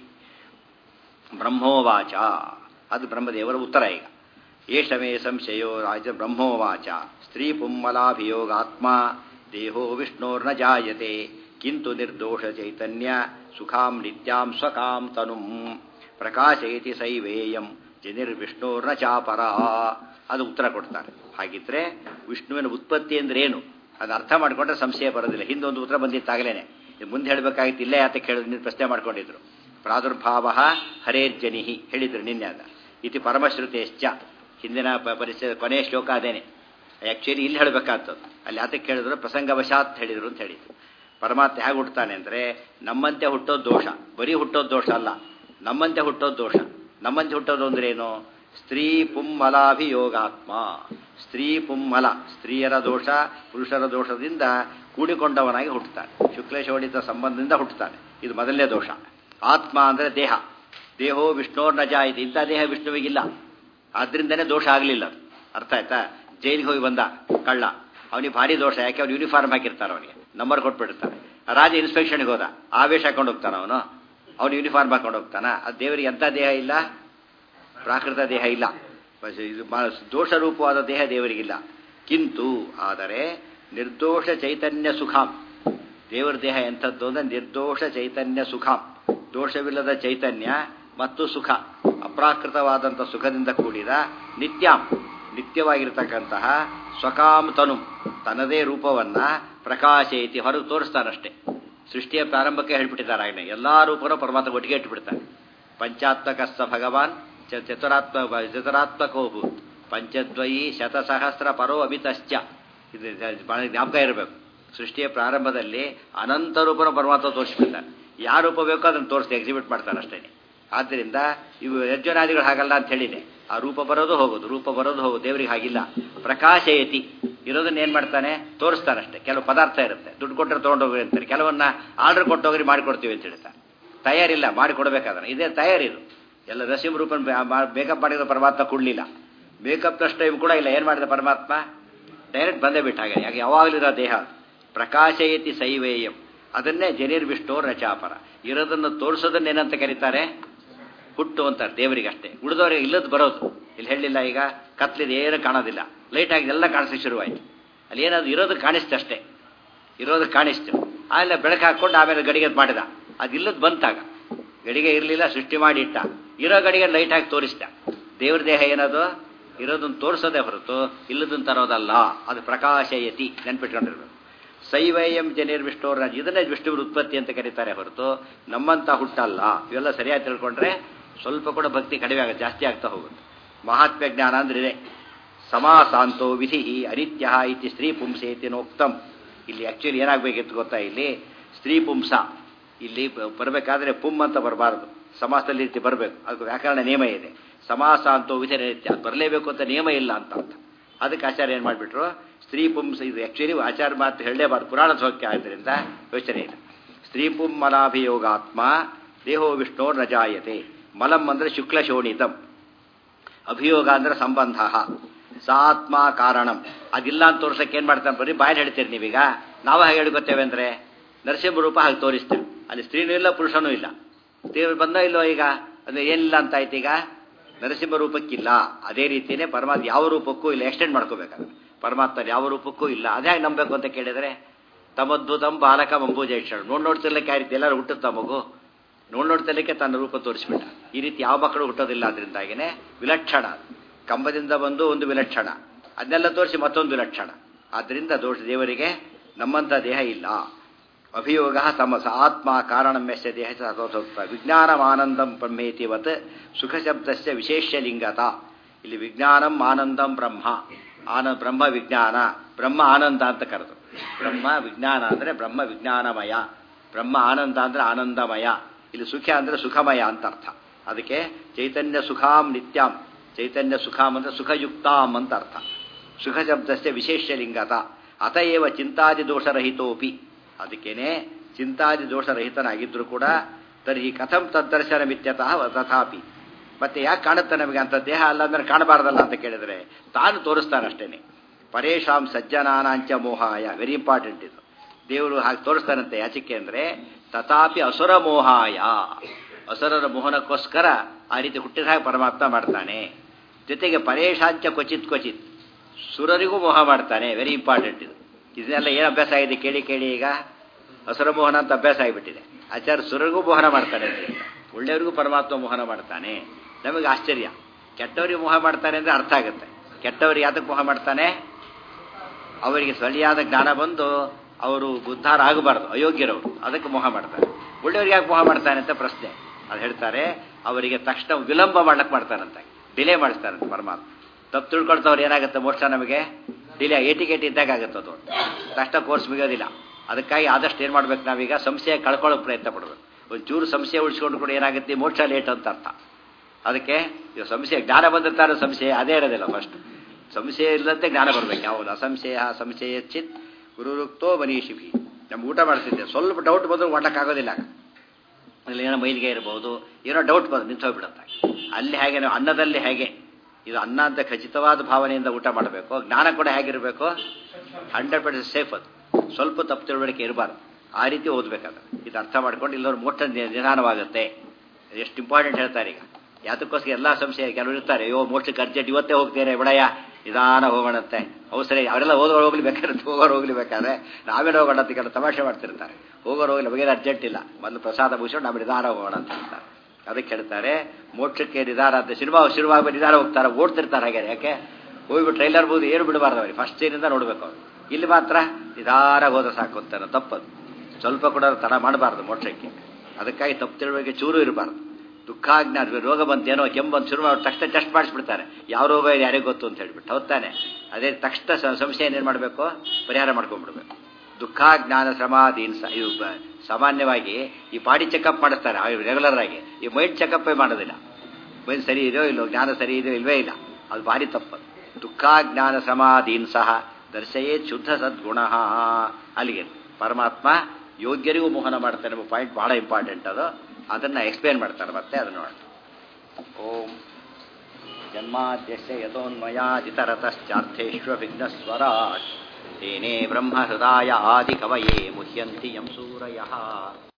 ಬ್ರಹ್ಮೋವಾಚ, ಅದು ಬ್ರಹ್ಮದೇವರ ಉತ್ತರ. ಈಗ ಏಷಮೇ ಸಂಶಯೋ ರಾಜ ಬ್ರಹ್ಮೋವಾಚ ಸ್ತ್ರೀ ಪುಮ್ಮಲಾಭಿಯೋಗಾತ್ಮ ದೇಹೋ ವಿಷ್ಣೋರ್ನ ಜಾಯತೆ ಕಿಂತು ನಿರ್ದೋಷ ಚೈತನ್ಯ ಸುಖಾಂ ನಿತ್ಯಾಂ ಸ್ವಕಾಂ ತನುಂ ಪ್ರಕಾಶಯತಿ ಸೈವೇಯಂ ಜನಿರ್ವಿಷ್ಣೋರ್ನ ಚಾಪರ. ಅದು ಉತ್ತರ ಕೊಡ್ತಾರೆ. ಹಾಗಿದ್ರೆ ವಿಷ್ಣುವಿನ ಉತ್ಪತ್ತಿ ಅಂದ್ರೆ ಏನು ಅದು ಅರ್ಥ ಮಾಡಿಕೊಂಡ್ರೆ ಸಂಶಯ ಬರೋದಿಲ್ಲ. ಹಿಂದೊಂದು ಉತ್ತರ ಬಂದಿತ್ತಾಗಲೇನೆ, ಮುಂದೆ ಹೇಳಬೇಕಾಗಿತ್ತು, ಇಲ್ಲೇ ಯಾತಕ್ಕೆ ಹೇಳಿದ್ರು ನೀವು ಪ್ರಶ್ನೆ ಮಾಡ್ಕೊಂಡಿದ್ರು. ಪ್ರಾದುರ್ಭಾವ ಹರೇರ್ಜನಿಹಿ ಹೇಳಿದ್ರು ನಿನ್ನೆ. ಅದ ಇತಿ ಪರಮಶ್ರುತೇಶ್ಚ, ಹಿಂದಿನ ಪರಿಚಯ ಕೊನೆಯ ಶ್ಲೋಕ ಅದೇನೆ. ಆ್ಯಕ್ಚುಲಿ ಇಲ್ಲಿ ಹೇಳಬೇಕಾಗ್ತದೆ, ಅಲ್ಲಿ ಯಾತಕ್ಕೆ ಹೇಳಿದ್ರು ಪ್ರಸಂಗವಶಾತ್ ಹೇಳಿದ್ರು ಅಂತ ಹೇಳಿದ್ರು. ಪರಮಾತ್ಮ ಹೇಗೆ ಹುಟ್ಟುತ್ತಾನೆ ಅಂದರೆ ನಮ್ಮಂತೆ ಹುಟ್ಟೋದು ದೋಷ, ಬರೀ ಹುಟ್ಟೋದು ದೋಷ ಅಲ್ಲ, ನಮ್ಮಂತೆ ಹುಟ್ಟೋದು ದೋಷ. ನಮ್ಮಂತೆ ಹುಟ್ಟೋದು ಅಂದ್ರೆ ಏನು, ಸ್ತ್ರೀ ಪುಮ್ಮಲಾಭಿಯೋಗಾತ್ಮ. ಸ್ತ್ರೀ ಪುಮ್ಮಲ, ಸ್ತ್ರೀಯರ ದೋಷ ಪುರುಷರ ದೋಷದಿಂದ ಕೂಡಿಕೊಂಡವನಾಗಿ ಹುಟ್ಟುತ್ತಾನೆ, ಶುಕ್ಲೇಶೋಡಿತ ಸಂಬಂಧದಿಂದ ಹುಟ್ಟುತ್ತಾನೆ. ಇದು ಮೊದಲನೇ ದೋಷ. ಆತ್ಮ ಅಂದರೆ ದೇಹ, ದೇಹೋ ವಿಷ್ಣೋರ್ನ ಜಾಯಿತು, ಇಂಥ ದೇಹ ವಿಷ್ಣುವಿಗಿಲ್ಲ, ಆದ್ರಿಂದನೇ ದೋಷ ಆಗಲಿಲ್ಲ. ಅರ್ಥ ಆಯ್ತಾ? ಜೈಲಿಗೆ ಹೋಗಿ ಬಂದ ಕಳ್ಳ, ಅವನಿಗೆ ಭಾರಿ ದೋಷ, ಯಾಕೆ ಅವ್ನು ಯೂನಿಫಾರ್ಮ್ ಹಾಕಿರ್ತಾರೆ, ಅವನಿಗೆ ನಂಬರ್ ಕೊಟ್ಬಿಡ್ತಾರೆ. ರಾಜ ಇನ್ಸ್ಪೆಕ್ಷನ್ಗೆ ಹೋದ, ಆವೇಶ ಹಾಕೊಂಡು ಹೋಗ್ತಾನ ಅವನು, ಅವನು ಯೂನಿಫಾರ್ಮ್ ಹಾಕೊಂಡು ಹೋಗ್ತಾನ. ಅದು ದೇವರಿಗೆ ಎಂಥ ದೇಹ ಇಲ್ಲ, ಪ್ರಾಕೃತ ದೇಹ ಇಲ್ಲ, ಇದು ದೋಷ ರೂಪವಾದ ದೇಹ ದೇವರಿಗಿಲ್ಲ. ಕಿಂತು ಆದರೆ ನಿರ್ದೋಷ ಚೈತನ್ಯ ಸುಖಾಂ, ದೇವರ ದೇಹ ಎಂಥದ್ದು ಅಂದರೆ ನಿರ್ದೋಷ ಚೈತನ್ಯ ಸುಖಾಂ, ದೋಷವಿಲ್ಲದ ಚೈತನ್ಯ ಮತ್ತು ಸುಖ, ಅಪ್ರಾಕೃತವಾದಂಥ ಸುಖದಿಂದ ಕೂಡಿದ ನಿತ್ಯಾಂ ನಿತ್ಯವಾಗಿರ್ತಕ್ಕಂತಹ ಸ್ವಕಾಂ ತನು ತನ್ನದೇ ರೂಪವನ್ನ ಪ್ರಕಾಶಯತಿ ಹೊರಗೆ ತೋರಿಸ್ತಾನಷ್ಟೇ. ಸೃಷ್ಟಿಯ ಪ್ರಾರಂಭಕ್ಕೆ ಹೇಳ್ಬಿಟ್ಟಿದ್ದಾರೆ ಆಗಲೇ ಎಲ್ಲ ರೂಪನೂ ಪರಮಾತ್ಮ ಒಟ್ಟಿಗೆ ಇಟ್ಟುಬಿಡ್ತಾನೆ. ಪಂಚಾತ್ಮಕಸ್ಸ ಭಗವಾನ್ ಚತುರಾತ್ಮ ಚತುರಾತ್ಮಕೋಭೂ ಪಂಚದ್ವಯಿ ಶತಸಹಸ್ರ ಪರೋ ಅಮಿತಶ್ಚ. ಇದು ಜ್ಞಾಪಕ ಇರಬೇಕು. ಸೃಷ್ಟಿಯ ಪ್ರಾರಂಭದಲ್ಲಿ ಅನಂತ ರೂಪನ ಪರಮಾತ್ಮ ತೋರಿಸ್ಬಿಡ್ತಾನೆ. ಯಾವ ರೂಪ ಬೇಕೋ ಅದನ್ನು ತೋರಿಸಿ ಎಕ್ಸಿಬಿಟ್ ಮಾಡ್ತಾನೆ ಅಷ್ಟೇ. ಆದ್ದರಿಂದ ಇವು ಯಜ್ಞಾದಿಗಳು ಹಾಗಲ್ಲ ಅಂತ ಹೇಳಿದೆ. ಆ ರೂಪ ಬರೋದು ಹೋಗೋದು, ರೂಪ ಬರೋದು ಹೋಗೋದು. ದೇವರಿಗೆ ಹಾಗಿಲ್ಲ. ಪ್ರಕಾಶಯತಿ ಇರೋದನ್ನ ಏನು ಮಾಡ್ತಾನೆ, ತೋರಿಸ್ತಾನಷ್ಟೇ. ಕೆಲವು ಪದಾರ್ಥ ಇರುತ್ತೆ, ದುಡ್ಡು ಕೊಟ್ಟರೆ ತೊಗೊಂಡೋಗ್ರಿ ಅಂತಾರೆ. ಕೆಲವನ್ನ ಆರ್ಡರ್ ಕೊಟ್ಟೋಗ್ರಿ ಮಾಡಿಕೊಡ್ತೀವಿ ಅಂತ ಹೇಳ್ತಾರೆ. ತಯಾರಿಲ್ಲ, ಮಾಡಿಕೊಡ್ಬೇಕಾದ್ರೆ ಇದೇ ತಯಾರಿದು. ಎಲ್ಲ ನರಸಿಂಹ ರೂಪನ ಮೇಕಪ್ ಮಾಡಿದ ಪರಮಾತ್ಮ ಕೊಡಲಿಲ್ಲ. ಮೇಕಪ್ ಅಷ್ಟು ಟೈಮ್ ಕೂಡ ಇಲ್ಲ. ಏನು ಮಾಡಿದ ಪರಮಾತ್ಮ ಡೈರೆಕ್ಟ್ ಬಂದೇ ಬಿಟ್ಟ. ಹಾಗೆ ಯಾಕೆ ಯಾವಾಗಲಿರೋ ದೇಹ ಪ್ರಕಾಶಯತಿ ಸೈವೇಯಂ. ಅದನ್ನೇ ಜನಿರ್ವಿಷ್ಟೋ ರಚಾಪರ. ಇರೋದನ್ನು ತೋರಿಸೋದನ್ನ ಏನಂತ ಕರೀತಾರೆ, ಹುಟ್ಟು ಅಂತಾರೆ ದೇವರಿಗೆ ಅಷ್ಟೇ. ಉಳಿದವರಿಗೆ ಇಲ್ಲದ್ದು ಬರೋದು. ಇಲ್ಲಿ ಹೇಳಿಲ್ಲ, ಈಗ ಕತ್ಲಿದೆ ಏನು ಕಾಣೋದಿಲ್ಲ, ಲೈಟ್ ಆಗಿ ಎಲ್ಲ ಕಾಣಿಸೋಕೆ ಶುರುವಾಯಿತು. ಅಲ್ಲಿ ಏನಾದ್ರು ಇರೋದು ಕಾಣಿಸ್ತು ಅಷ್ಟೇ, ಇರೋದು ಕಾಣಿಸ್ತು. ಆಮೇಲೆ ಬೆಳಕು ಹಾಕ್ಕೊಂಡು ಆಮೇಲೆ ಗಡಿಗೆ ಮಾಡಿದ. ಅದು ಇಲ್ಲದ್ದು ಬಂತಾಗ ಗಡಿಗೆ ಇರಲಿಲ್ಲ, ಸೃಷ್ಟಿ ಮಾಡಿ ಇಟ್ಟ. ಇರೋ ಗಡಿಗೆ ಲೈಟ್ ಹಾಕಿ ತೋರಿಸ್ದ. ದೇವ್ರ ದೇಹ ಏನದು, ಇರೋದನ್ನು ತೋರಿಸೋದೇ ಹೊರತು ಇಲ್ಲದನ್ನು ತರೋದಲ್ಲ. ಅದು ಪ್ರಕಾಶಯತಿ, ನೆನ್ಪಿಟ್ಕೊಂಡಿರ್ಬೇಕು. ಸೈವಯಂ ಜನಿರ್ವಿಷ್ಣೋರ, ಇದನ್ನೇ ವಿಷ್ಣುವಿನ ಉತ್ಪತ್ತಿ ಅಂತ ಕರೀತಾರೆ ಹೊರತು ನಮ್ಮಂತ ಹುಟ್ಟಲ್ಲ. ಇವೆಲ್ಲ ಸರಿಯಾಗಿ ತಿಳ್ಕೊಂಡ್ರೆ ಸ್ವಲ್ಪ ಕೂಡ ಭಕ್ತಿ ಕಡಿಮೆ ಆಗುತ್ತೆ, ಜಾಸ್ತಿ ಆಗ್ತಾ ಹೋಗುತ್ತೆ. ಮಹಾತ್ಮ್ಯ ಜ್ಞಾನ ಅಂದ್ರೆ ಇದೆ. ಸಮಾಸಾಂತೋ ವಿಧಿ ಅನಿತ್ಯ ಇತಿ ಸ್ತ್ರೀ ಪುಂಸೇತಿ ನೋಕ್ತಂ. ಇಲ್ಲಿ ಆಕ್ಚುಲಿ ಏನಾಗಬೇಕಿತ್ತು ಗೊತ್ತಾ, ಇಲ್ಲಿ ಸ್ತ್ರೀ ಪುಂಸ ಇಲ್ಲಿ ಬರಬೇಕಾದ್ರೆ ಪುಂ ಅಂತ ಬರಬಾರದು, ಸಮಾಸದಲ್ಲಿ ರೀತಿ ಬರಬೇಕು. ಅದಕ್ಕೆ ವ್ಯಾಕರಣ ನಿಯಮ ಇದೆ. ಸಮಾಸಾಂತೋ ವಿಧಿ ಅನಿತ್ಯ, ಅದು ಬರಲೇಬೇಕು ಅಂತ ನಿಯಮ ಇಲ್ಲ ಅಂತ ಅರ್ಥ. ಅದಕ್ಕೆ ಆಚಾರ್ಯ ಏನು ಮಾಡಿಬಿಟ್ರು, ಸ್ತ್ರೀ ಪುಂಸ. ಇದು ಆಕ್ಚುಲಿ ಆಚಾರ್ಯ ಮಾತು ಹೇಳಲೇಬಾರ್ದು, ಪುರಾಣ ಸೌಖ್ಯ ಆದ್ದರಿಂದ ಯೋಚನೆ ಇಲ್ಲ. ಸ್ತ್ರೀ ಪುಂ ಮಲಾಭಿಯೋಗಾತ್ಮ ದೇಹೋ ವಿಷ್ಣೋ ನ ಜಾಯತೆ. ಮಲಂ ಅಂದ್ರೆ ಶುಕ್ಲ ಶೋಣಿತಂ, ಅಭಿಯೋಗ ಅಂದ್ರೆ ಸಂಬಂಧ. ಸಾತ್ಮ ಕಾರಣಂ. ಅದಿಲ್ಲ ಅಂತ ತೋರ್ಸಕ್ಕೆ ಏನ್ ಮಾಡ್ತಾನೆ, ಬರೀ ಬಾಯಲ್ಲಿ ಹೇಳ್ತೀರಿ ನೀವೀಗ. ನಾವು ಹಾಗೆ ಹೇಳ್ಕೊತೇವೆ ಅಂದ್ರೆ ನರಸಿಂಹ ರೂಪ ಹಾಗೆ ತೋರಿಸ್ತೇವೆ. ಅಲ್ಲಿ ಸ್ತ್ರೀನೂ ಇಲ್ಲ, ಪುರುಷನೂ ಇಲ್ಲ. ದೇವರು ಬಂದ ಇಲ್ಲೋ ಈಗ, ಅಂದ್ರೆ ಏನಿಲ್ಲ ಅಂತ ಆಯ್ತು. ಈಗ ನರಸಿಂಹ ರೂಪಕ್ಕಿಲ್ಲ. ಅದೇ ರೀತಿಯೇ ಪರಮಾತ್ಮ ಯಾವ ರೂಪಕ್ಕೂ ಇಲ್ಲ. ಎಕ್ಸ್ಟೆಂಡ್ ಮಾಡ್ಕೋಬೇಕಾದ್ರೆ ಪರಮಾತ್ಮ ಯಾವ ರೂಪಕ್ಕೂ ಇಲ್ಲ. ಅದೇ ಹಾಗೆ ನಂಬಬೇಕು ಅಂತ ಕೇಳಿದರೆ, ತಮದ್ಭುತಂ ಬಾಲಕ ಮಂಬೂಜೇಕ್ಷಣ. ನೋಡ್ ನೋಡ್ತಿರ್ಲಿಕ್ಕೆ ಆ ರೀತಿ ಎಲ್ಲರೂ ಹುಟ್ಟುತ್ತಾ ಮಗು, ನೋಡ್ ನೋಡ್ತಿರ್ಲಿಕ್ಕೆ ತನ್ನ ರೂಪ ತೋರಿಸ್ಬಿಟ್ಟ. ಈ ರೀತಿ ಯಾವ ಮಕ್ಕಳು ಹುಟ್ಟೋದಿಲ್ಲ. ಅದರಿಂದಾಗಿನೇ ವಿಲಕ್ಷಣ. ಕಂಬದಿಂದ ಬಂದು ಒಂದು ವಿಲಕ್ಷಣ, ಅದನ್ನೆಲ್ಲ ತೋರಿಸಿ ಮತ್ತೊಂದು ವಿಲಕ್ಷಣ. ಆದ್ದರಿಂದ ದೋಷ ದೇವರಿಗೆ ನಮ್ಮಂಥ ದೇಹ ಇಲ್ಲ. ಅಭಿಯೋಗ ತಮಸ ಆತ್ಮ ಕಾರಣಮ್ಯಸ್ಯ ದೇಹ ಸತೋಕ್ತ. ವಿಜ್ಞಾನಂ ಆನಂದಂ ಬ್ರಹ್ಮೇತಿವತ್ ಸುಖ ಶಬ್ದಸ್ಯ ವಿಶೇಷ ಲಿಂಗತ. ಇಲ್ಲಿ ವಿಜ್ಞಾನಂ ಆನಂದಂ ಬ್ರಹ್ಮ. ಆನ ಬ್ರಹ್ಮ ವಿಜ್ಞಾನ, ಬ್ರಹ್ಮ ಆನಂದ ಅಂತ ಕರೆದು. ಬ್ರಹ್ಮ ವಿಜ್ಞಾನ ಅಂದರೆ ಬ್ರಹ್ಮ ವಿಜ್ಞಾನಮಯ, ಬ್ರಹ್ಮ ಆನಂದ ಅಂದರೆ ಆನಂದಮಯ. ಇಲ್ಲಿ ಸುಖ ಅಂದರೆ ಸುಖಮಯ ಅಂತ ಅರ್ಥ. ಅದಕ್ಕೆ ಚೈತನ್ಯ ಸುಖಾಂ ನಿತ್ಯಾಂ. ಚೈತನ್ಯ ಸುಖಾಂ ಅಂದರೆ ಸುಖಯುಕ್ತಾಂ ಅಂತ ಅರ್ಥ. ಸುಖ ಶಬ್ದಸ್ಯ ವಿಶೇಷ ಲಿಂಗತ. ಅತಏವ ಚಿಂತಾದಿ ದೋಷರಹಿತೋಪಿ. ಅದಕ್ಕೇನೆ ಚಿಂತಾದಿ ದೋಷರಹಿತನಾಗಿದ್ದರೂ ಕೂಡ ತರ್ಹಿ ಕಥಂ ತದ್ದರ್ಶನ ಮಿತ್ಯತಃ ತಥಾಪಿ. ಮತ್ತೆ ಯಾಕೆ ಕಾಣುತ್ತೆ ನಮಗೆ ಅಂತ ದೇಹ ಅಲ್ಲ ಅಂದ್ರೆ ಕಾಣಬಾರ್ದಲ್ಲ ಅಂತ ಕೇಳಿದರೆ ತಾನು ತೋರಿಸ್ತಾನಷ್ಟೇನೆ. ಪರೇಶಾಂ ಸಜ್ಜನಾನಾಂಚ ಮೋಹಾಯ. ವೆರಿ ಇಂಪಾರ್ಟೆಂಟ್ ಇದು. ದೇವರು ಹಾಗೆ ತೋರಿಸ್ತಾನಂತೆ. ಯಾಚಿಕೆ ಅಂದರೆ ತಥಾಪಿ ಅಸುರ ಮೋಹಾಯ. ಅಸುರರ ಮೋಹನಕ್ಕೋಸ್ಕರ ಆ ರೀತಿ ಹುಟ್ಟಿದ ಹಾಗೆ ಪರಮಾತ್ಮ ಮಾಡ್ತಾನೆ. ಜೊತೆಗೆ ಪರೇಶಾಂಚ ಕ್ವಚಿತ್ ಕ್ವಚಿತ್, ಸುರರಿಗೂ ಮೋಹ ಮಾಡ್ತಾನೆ. ವೆರಿ ಇಂಪಾರ್ಟೆಂಟ್ ಇದು. ಇದನ್ನೆಲ್ಲ ಏನು ಅಭ್ಯಾಸ ಆಗಿದೆ ಕೇಳಿ ಕೇಳಿ. ಈಗ ಅಸುರ ಮೋಹನ ಅಂತ ಅಭ್ಯಾಸ ಆಗಿಬಿಟ್ಟಿದೆ. ಆಚಾರ್ಯ ಸುರರಿಗೂ ಮೋಹನ ಮಾಡ್ತಾನೆ ಅಂತ. ಒಳ್ಳೆಯವರಿಗೂ ಪರಮಾತ್ಮ ಮೋಹನ ಮಾಡ್ತಾನೆ. ನಮಗೆ ಆಶ್ಚರ್ಯ. ಕೆಟ್ಟವರಿಗೆ ಮೋಹ ಮಾಡ್ತಾನೆ ಅಂದರೆ ಅರ್ಥ ಆಗುತ್ತೆ. ಕೆಟ್ಟವರಿಗೆ ಯಾತಕ್ಕೆ ಮೋಹ ಮಾಡ್ತಾನೆ, ಅವರಿಗೆ ಸರಿಯಾದ ಜ್ಞಾನ ಬಂದು ಅವರು ಉದ್ಧಾರ ಆಗಬಾರ್ದು, ಅಯೋಗ್ಯರವರು, ಅದಕ್ಕೆ ಮೋಹ ಮಾಡ್ತಾರೆ. ಒಳ್ಳೆಯವ್ರಿಗೆ ಯಾಕೆ ಮೋಹ ಮಾಡ್ತಾನೆ ಅಂತ ಪ್ರಶ್ನೆ. ಅದು ಹೇಳ್ತಾರೆ, ಅವರಿಗೆ ತಕ್ಷಣ ವಿಳಂಬ ಮಾಡ್ಲಿಕ್ಕೆ ಮಾಡ್ತಾರಂತೆ, ಡಿಲೇ ಮಾಡಿಸ್ತಾರಂತೆ ಪರಮಾತ್ಮ. ತಪ್ಪು ತಿಳ್ಕೊಳ್ತವ್ರು ಏನಾಗುತ್ತೆ, ಮೋಕ್ಷ ನಮಗೆ ಡಿಲೇ ಏಟಿಗೇಟಿ ಇದ್ದಾಗ ಆಗುತ್ತೆ. ಅದು ತಕ್ಷಣ ಕೋರ್ಸ್ ಮುಗಿಯೋದಿಲ್ಲ. ಅದಕ್ಕಾಗಿ ಆದಷ್ಟು ಏನು ಮಾಡ್ಬೇಕು, ನಾವೀಗ ಸಂಶಯ ಕಳ್ಕೊಳ್ಳೋಕೆ ಪ್ರಯತ್ನ ಪಡಬೇಕು. ಒಂಚೂರು ಸಂಶಯ ಉಳಿಸ್ಕೊಂಡು ಕೂಡ ಏನಾಗುತ್ತೆ, ಮೋಕ್ಷ ಲೇಟ್ ಅಂತ ಅರ್ಥ. ಅದಕ್ಕೆ ಇದು ಸಂಶಯ ಜ್ಞಾನ ಬಂದಿರ್ತಾರೆ, ಸಂಶಯ ಅದೇ ಇರೋದಿಲ್ಲ. ಫಸ್ಟ್ ಸಂಶಯ ಇಲ್ಲದಂತೆ ಜ್ಞಾನ ಬರಬೇಕು. ಯಾವುದು ಅಸಂಶಯ ಸಂಶಯ ಚಿತ್ ಗುರುರುಕ್ತೋ ಮನೀಷಿಭಿ. ನಮ್ಗೆ ಊಟ ಮಾಡ್ತಿದ್ದೆ, ಸ್ವಲ್ಪ ಡೌಟ್ ಬಂದರೂ ಮಾಡೋಕ್ಕಾಗೋದಿಲ್ಲ. ಅಲ್ಲಿ ಏನೋ ಮೈಲಿಗೆ ಇರ್ಬೋದು, ಏನೋ ಡೌಟ್ ಬಂದು ನಿಂತು ಹೋಗ್ಬಿಡುತ್ತೆ. ಅಲ್ಲಿ ಹೇಗೆ ನಾವು ಅನ್ನದಲ್ಲಿ ಹೇಗೆ ಇದು ಅನ್ನ ಅಂತ ಖಚಿತವಾದ ಭಾವನೆಯಿಂದ ಊಟ ಮಾಡಬೇಕು, ಜ್ಞಾನ ಕೂಡ ಹೇಗಿರಬೇಕು, ಹಂಡ್ರೆಡ್ ಪರ್ಸೆಂಟ್ ಸೇಫ್. ಅದು ಸ್ವಲ್ಪ ತಪ್ಪು ತಿಳುವಳಿಕೆ ಇರಬಾರ್ದು. ಆ ರೀತಿ ಓದಬೇಕಾದ್ರೆ ಇದು ಅರ್ಥ ಮಾಡ್ಕೊಂಡು ಇಲ್ಲವ್ರು ಮೋಕ್ಷ ನಿಧಾನವಾಗುತ್ತೆ. ಎಷ್ಟು ಇಂಪಾರ್ಟೆಂಟ್ ಹೇಳ್ತಾರೆ. ಈಗ ಯಾತಕ್ಕೋಸ್ಕರ ಎಲ್ಲ ಸಂಶಯ ಕೆಲವರು ಇರ್ತಾರೆ, ಅಯ್ಯೋ ಮೋಕ್ಷಕ್ಕೆ ಅರ್ಜೆಂಟ್ ಇವತ್ತೇ ಹೋಗ್ತೇನೆ ಬಿಡಯ್ಯ, ನಿಧಾನ ಹೋಗೋಣಂತೆ. ಅವಸರ ಅವರೆಲ್ಲ ಓದೋರು ಹೋಗ್ಲಿ ಬೇಕಾದ್ರೆ, ಹೋಗೋರು ಹೋಗ್ಲಿ ಬೇಕಾದ್ರೆ ನಾವೇನು ಹೋಗೋಣ ಅಂತ ಕೆಲವು ತಮಾಷೆ ಮಾಡ್ತಿರ್ತಾರೆ. ಹೋಗೋರು ಹೋಗ್ಲಿ, ಬಗೆಯ ಅರ್ಜೆಂಟ್ ಇಲ್ಲ, ಮೊದಲು ಪ್ರಸಾದ ಮುಗಿಸ್ಕೊಂಡು ನಾವು ನಿಧಾನ ಹೋಗೋಣ ಅಂತ ಹೇಳ್ತಾರೆ. ಅದಕ್ಕೆ ಹೇಳ್ತಾರೆ ಮೋಕ್ಷಕ್ಕೆ ನಿಧಾನ ಅಂತ ಸಿನಿಮಾ ಶುರುವಾಗ ನಿಧಾನ ಹೋಗ್ತಾರೆ, ಓಡ್ತಿರ್ತಾರೆ ಹಾಗೆ. ಯಾಕೆ ಹೋಗ್ಬಿಟ್ಟು ಟ್ರೈಲರ್ ಬೋದು ಏನು ಬಿಡಬಾರ್ದು ಅವ್ರಿಗೆ, ಫಸ್ಟ್ ಸೀನಿಂದ ನೋಡಬೇಕು ಅವ್ರು. ಇಲ್ಲಿ ಮಾತ್ರ ನಿಧಾನ ಹೋದ ಸಾಕು ಅಂತಾನೆ. ತಪ್ಪದು, ಸ್ವಲ್ಪ ಕೂಡ ತಡ ಮಾಡಬಾರ್ದು ಮೋಕ್ಷಕ್ಕೆ. ಅದಕ್ಕಾಗಿ ತಪ್ಪು ತಿಳುವಳಿಕೆ ಚೂರು ಇರಬಾರ್ದು. ದುಃಖಾಜ್ಞಾನ ರೋಗ ಬಂತೇನೋ ಕೆಮ್ಮು ಶುರು ಮಾಡಿ ತಕ್ಷಣ ಟೆಸ್ಟ್ ಮಾಡಿಸ್ಬಿಡ್ತಾರೆ, ಯಾವ ರೋಗ ಇದೆ ಯಾರಿಗೆ ಗೊತ್ತು ಅಂತ ಹೇಳ್ಬಿಟ್ಟು. ಹೌದಾನೆ? ಅದೇ ತಕ್ಷಣ ಸಂಶಯ ಏನೇನು ಮಾಡಬೇಕು, ಪರಿಹಾರ ಮಾಡ್ಕೊಂಡ್ಬಿಡ್ಬೇಕು. ದುಃಖಾಜ್ಞಾನ ಸಮಾಧೀನ್ ಸ ಇವು ಸಾಮಾನ್ಯವಾಗಿ ಈ ಬಾಡಿ ಚೆಕಪ್ ಮಾಡಿಸ್ತಾರೆ ರೆಗ್ಯುಲರ್ ಆಗಿ, ಈ ಮೈಂಡ್ ಚೆಕಪ್ಪೇ ಮಾಡೋದಿಲ್ಲ. ಮೈಂಡ್ ಸರಿ ಇದೆಯೋ ಇಲ್ಲೋ, ಜ್ಞಾನ ಸರಿ ಇದೆಯೋ ಇಲ್ವೇ ಇಲ್ಲ, ಅದು ಭಾರಿ ತಪ್ಪು. ದುಃಖಾಜ್ಞಾನ ಸಮಾಧೀನ್ ಸಹ ದರ್ಶಯೇ ಶುದ್ಧ ಸದ್ಗುಣ. ಅಲ್ಲಿಗೆ ಪರಮಾತ್ಮ ಯೋಗ್ಯರಿಗೂ ಮೋಹನ ಮಾಡ್ತಾನೆ ಎಂಬ ಪಾಯಿಂಟ್ ಬಹಳ ಇಂಪಾರ್ಟೆಂಟ್. ಅದು ಅದನ್ನು ಎಕ್ಸ್ಪ್ಲೇನ್ ಮಾಡ್ತಾರೆ ಮತ್ತೆ ಅದನ್ನು ನೋಡಿ. ಓಂ ಜನ್ಮಾದ್ಯಸ್ಯ ಯತೋನ್ಮಯಾಜಿತರತಶ್ಚಾರ್ಥೇಷ್ವವಿಘ್ನಸ್ವರಾಟ್ ತೇನೇ ಬ್ರಹ್ಮ ಹೃದಯ ಆದಿ ಕವಯೇ ಮುಹ್ಯಂತಿ ಯಂ ಸೂರಯಃ.